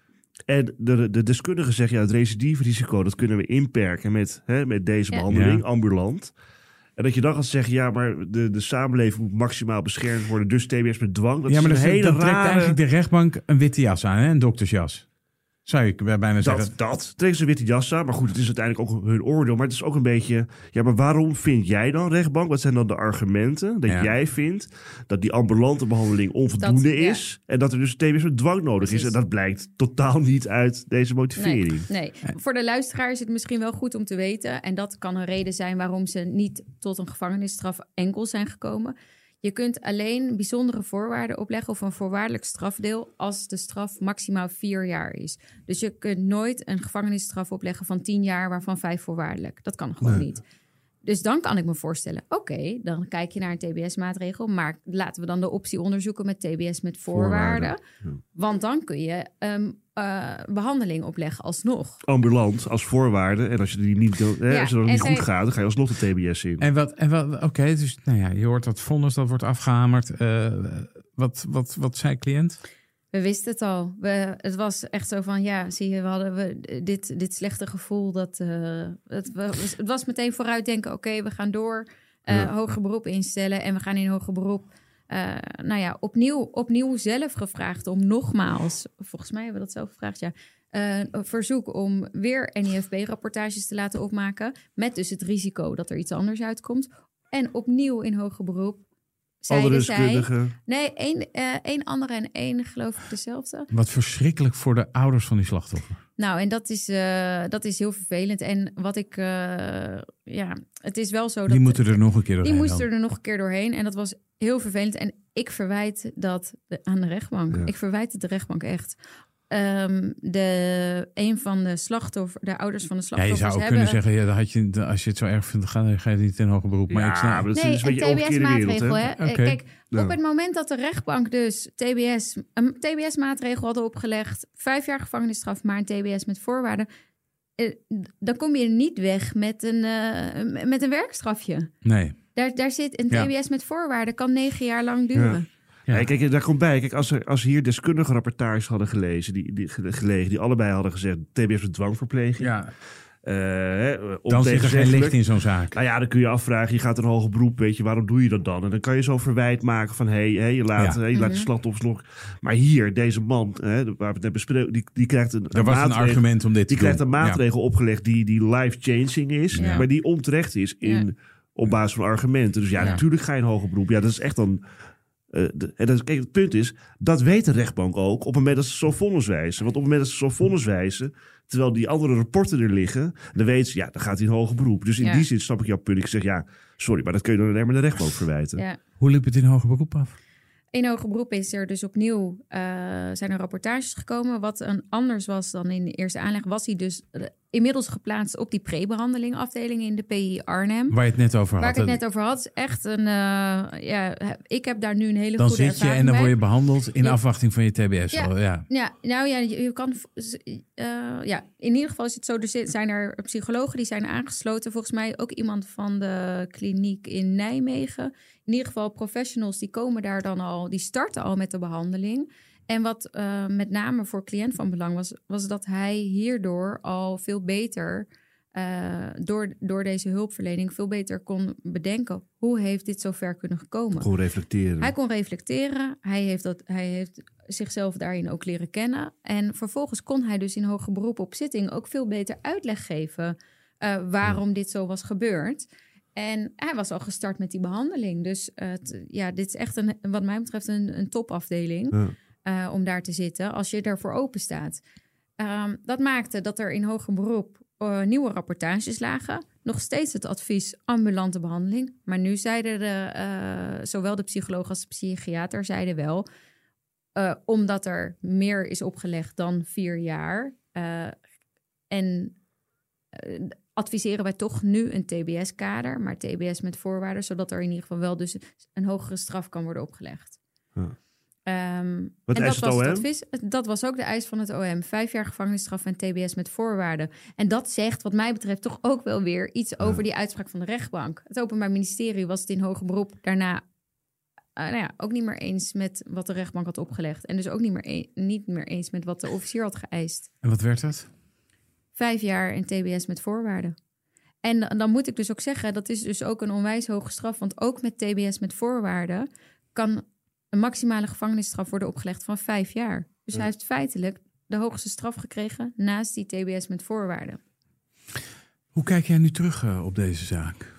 En de, de deskundige zegt, ja, het recidive-risico, dat kunnen we inperken met, hè, met deze ja. behandeling, ja. ambulant. En dat je dan gaat zeggen, ja, maar de, de samenleving moet maximaal beschermd worden, dus T B S met dwang. Dat ja, maar is een dat, hele dat rare... trekt eigenlijk de rechtbank een witte jas aan, hè? Een doktersjas. Zou ik bijna zeggen. Dat, dat trekt ze een witte jas aan. Maar goed, het is uiteindelijk ook hun oordeel. Maar het is ook een beetje... Ja, maar waarom vind jij dan, rechtbank? Wat zijn dan de argumenten dat ja. jij vindt dat die ambulante behandeling onvoldoende dat, is? Ja. En dat er dus T B S met dwang nodig Precies. is. En dat blijkt totaal niet uit deze motivering. Nee, nee. Voor de luisteraar is het misschien wel goed om te weten. En dat kan een reden zijn waarom ze niet tot een gevangenisstraf enkel zijn gekomen. Je kunt alleen bijzondere voorwaarden opleggen of een voorwaardelijk strafdeel als de straf maximaal vier jaar is. Dus je kunt nooit een gevangenisstraf opleggen van tien jaar waarvan vijf voorwaardelijk. Dat kan gewoon nee. niet. Dus dan kan ik me voorstellen, oké, okay, dan kijk je naar een T B S-maatregel, maar laten we dan de optie onderzoeken met T B S met voorwaarden. voorwaarden. Ja. Want dan kun je um, uh, behandeling opleggen alsnog. Ambulant als voorwaarde. En als je die niet, hè, ja, als het niet zij... goed gaat, dan ga je alsnog de T B S in. En wat, en wat oké, okay, dus nou ja, je hoort dat vonnis, dat wordt afgehamerd. Uh, wat, wat, wat zei cliënt? We wisten het al. We, het was echt zo van, ja, zie je, we hadden we dit, dit slechte gevoel. Dat, uh, het, we, het was meteen vooruitdenken, oké, okay, we gaan door. Uh, ja. Hoger beroep instellen en we gaan in hoger beroep. Uh, nou ja, opnieuw, opnieuw zelf gevraagd om nogmaals, volgens mij hebben we dat zelf gevraagd, ja. Uh, een verzoek om weer N I F B-rapportages te laten opmaken. Met dus het risico dat er iets anders uitkomt. En opnieuw in hoger beroep. Andere deskundigen? Nee, één, uh, één andere en één geloof ik dezelfde. Wat verschrikkelijk voor de ouders van die slachtoffer. Nou, en dat is, uh, dat is heel vervelend. En wat ik, uh, ja, het is wel zo dat... Die moeten er nog een keer doorheen. Die moesten er nog een keer doorheen. En dat was heel vervelend. En ik verwijt dat de, aan de rechtbank. Ja. Ik verwijt het de rechtbank echt. Um, de, een van de slachtoffers, de ouders van de slachtoffers. Ja, je zou ook hebben, kunnen zeggen, ja, had je, als je het zo erg vindt, ga, ga je niet in hoger beroep. Maar ja, ik snap, maar dat nee, is een, een T B S-maatregel. Hè? Okay. Kijk, ja. op het moment dat de rechtbank dus T B S, een T B S-maatregel hadden opgelegd, vijf jaar gevangenisstraf, maar een T B S met voorwaarden, eh, dan kom je niet weg met een, uh, met een werkstrafje. Nee. Daar, daar zit een T B S ja. met voorwaarden, kan negen jaar lang duren. Ja. Ja. Ja, kijk, daar komt bij. Kijk, als, er, als hier deskundige rapportages hadden gelezen, die, die, gelegen, die allebei hadden gezegd T B S met dwangverpleging. Ja. Uh, dan zit er geen licht in zo'n zaak. Nou ja, dan kun je afvragen, je gaat een hoger beroep, weet je, waarom doe je dat dan? En dan kan je zo verwijt maken van, hé, hey, hey, je laat, ja. hey, je laat je slachtoffers nog. Maar hier, deze man, hè, waar we het net bespreken, die, die krijgt een, er was een argument om dit te die doen. krijgt een maatregel ja. opgelegd die, die life-changing is, ja. maar die onterecht is in, ja. op basis van argumenten. Dus ja, ja, natuurlijk ga je een hoger beroep. Ja, dat is echt dan... Uh, de, en dat, kijk, het punt is, dat weet de rechtbank ook op het moment dat ze zo vonnis wijzen. Want op het moment dat ze zo vonnis wijzen, terwijl die andere rapporten er liggen, dan weten ze, ja, dan gaat hij een hoger beroep. Dus in ja. die zin snap ik jouw punt. Ik zeg, ja, sorry, maar dat kun je dan alleen maar de rechtbank verwijten. Ja. Hoe liep het in hoger beroep af? In hoger beroep is er dus opnieuw uh, zijn er rapportages gekomen. Wat een anders was dan in de eerste aanleg, was hij dus uh, inmiddels geplaatst op die prebehandeling afdeling in de P I Arnhem. Waar je het net over had. Waar ik het net over had. Echt een, uh, ja, ik heb daar nu een hele dan goede ervaring Dan zit je en dan bij. word je behandeld in ja. afwachting van je T B S. Ja, al, ja. ja, nou ja, je, je kan, uh, ja, in ieder geval is het zo, er zijn er psychologen die zijn aangesloten. Volgens mij ook iemand van de kliniek in Nijmegen. In ieder geval professionals, die komen daar dan al, die starten al met de behandeling. En wat uh, met name voor cliënt van belang was, was dat hij hierdoor al veel beter, uh, door, door deze hulpverlening, veel beter kon bedenken, hoe heeft dit zo ver kunnen gekomen? Kon reflecteren. Hij kon reflecteren, hij heeft, dat, hij heeft zichzelf daarin ook leren kennen. En vervolgens kon hij dus in hoger beroep op zitting ook veel beter uitleg geven uh, waarom ja. dit zo was gebeurd. En hij was al gestart met die behandeling. Dus uh, t, ja, dit is echt een, wat mij betreft een, een topafdeling. Ja. Uh, om daar te zitten, als je ervoor open staat. Um, dat maakte dat er in hoger beroep uh, nieuwe rapportages lagen. Nog steeds het advies ambulante behandeling. Maar nu zeiden de, uh, zowel de psycholoog als de psychiater zeiden wel, Uh, omdat er meer is opgelegd dan vier jaar. Uh, en uh, adviseren wij toch nu een T B S-kader, maar T B S met voorwaarden, zodat er in ieder geval wel dus een hogere straf kan worden opgelegd. Ja. Um, Wat en eist dat het was O M? Het advies, dat was ook de eis van het O M. Vijf jaar gevangenisstraf en T B S met voorwaarden. En dat zegt wat mij betreft toch ook wel weer iets ja. over die uitspraak van de rechtbank. Het Openbaar Ministerie was het in hoger beroep daarna uh, nou ja, ook niet meer eens met wat de rechtbank had opgelegd. En dus ook niet meer, een, niet meer eens met wat de officier had geëist. En wat werd dat? Vijf jaar en T B S met voorwaarden. En dan moet ik dus ook zeggen, dat is dus ook een onwijs hoge straf. Want ook met T B S met voorwaarden kan een maximale gevangenisstraf worden opgelegd van vijf jaar. Dus ja. hij heeft feitelijk de hoogste straf gekregen naast die T B S met voorwaarden. Hoe kijk jij nu terug uh, op deze zaak?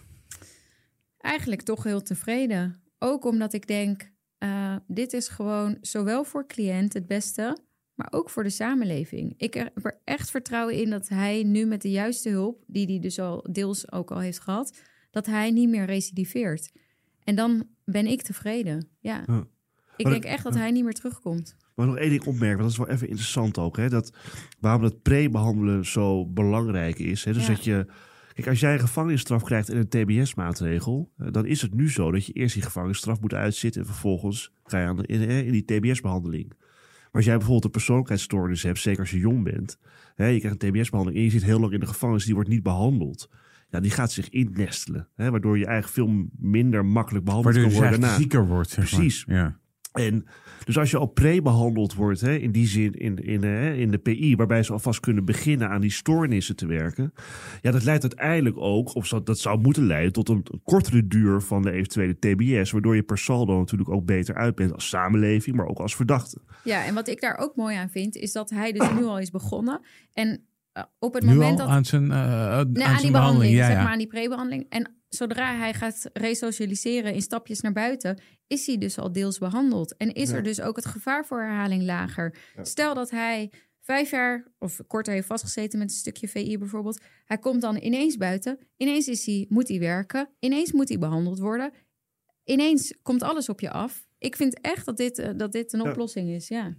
Eigenlijk toch heel tevreden. Ook omdat ik denk, uh, dit is gewoon zowel voor cliënt het beste, maar ook voor de samenleving. Ik heb er echt vertrouwen in dat hij nu met de juiste hulp, die hij dus al deels ook al heeft gehad, dat hij niet meer recidiveert. En dan ben ik tevreden, ja. ja. Ik maar denk echt dat ja. hij niet meer terugkomt. Maar nog één ding opmerken, want dat is wel even interessant ook. Hè? Dat, waarom dat pre-behandelen zo belangrijk is. Hè? Dus ja. dat je, kijk, als jij een gevangenisstraf krijgt en een T B S-maatregel, dan is het nu zo dat je eerst die gevangenisstraf moet uitzitten en vervolgens ga je aan de, in, in die T B S-behandeling. Maar als jij bijvoorbeeld een persoonlijkheidsstoornis hebt, zeker als je jong bent, hè, je krijgt een T B S-behandeling en je zit heel lang in de gevangenis, die wordt niet behandeld. Ja, die gaat zich innestelen. Hè, waardoor je eigenlijk veel minder makkelijk behandeld waardoor kan worden. Waardoor je zieker wordt. Zeg Precies. Maar. Ja. En dus als je al pre-behandeld wordt, hè, in die zin in, in, uh, in de P I, waarbij ze alvast kunnen beginnen aan die stoornissen te werken. Ja, dat leidt uiteindelijk ook, of dat zou moeten leiden tot een, een kortere duur van de eventuele T B S. Waardoor je per saldo natuurlijk ook beter uit bent als samenleving, maar ook als verdachte. Ja, en wat ik daar ook mooi aan vind, is dat hij dus nu al is begonnen. En uh, op het nu moment al dat. aan zijn, uh, nee, aan aan zijn die behandeling, behandeling, ja, zeg ja. maar aan die pre-behandeling. En zodra hij gaat resocialiseren in stapjes naar buiten, is hij dus al deels behandeld. En is ja. er dus ook het gevaar voor herhaling lager. Ja. Stel dat hij vijf jaar of korter heeft vastgezeten met een stukje V I bijvoorbeeld. Hij komt dan ineens buiten. Ineens is hij, moet hij werken. Ineens moet hij behandeld worden. Ineens komt alles op je af. Ik vind echt dat dit, uh, dat dit een ja. oplossing is, ja.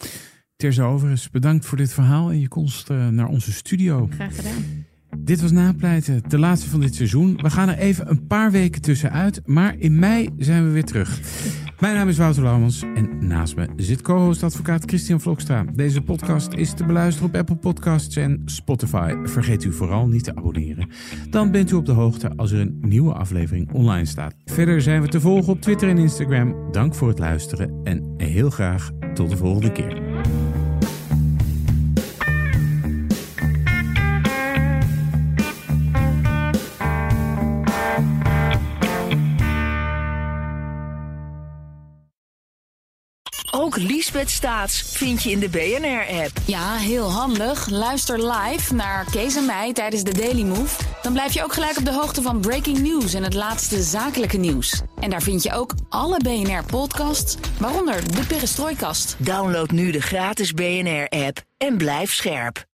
Teers Overes, bedankt voor dit verhaal en je komst uh, naar onze studio. Graag gedaan. Dit was Napleiten, de laatste van dit seizoen. We gaan er even een paar weken tussenuit, maar in mei zijn we weer terug. Mijn naam is Wouter Laumans en naast me zit co-host advocaat Christian Vlokstra. Deze podcast is te beluisteren op Apple Podcasts en Spotify. Vergeet u vooral niet te abonneren. Dan bent u op de hoogte als er een nieuwe aflevering online staat. Verder zijn we te volgen op Twitter en Instagram. Dank voor het luisteren en heel graag tot de volgende keer. Ook Liesbeth Staats vind je in de B N R-app. Ja, heel handig. Luister live naar Kees en mij tijdens de Daily Move. Dan blijf je ook gelijk op de hoogte van breaking news en het laatste zakelijke nieuws. En daar vind je ook alle B N R-podcasts, waaronder de Perestrooikast. Download nu de gratis B N R-app en blijf scherp.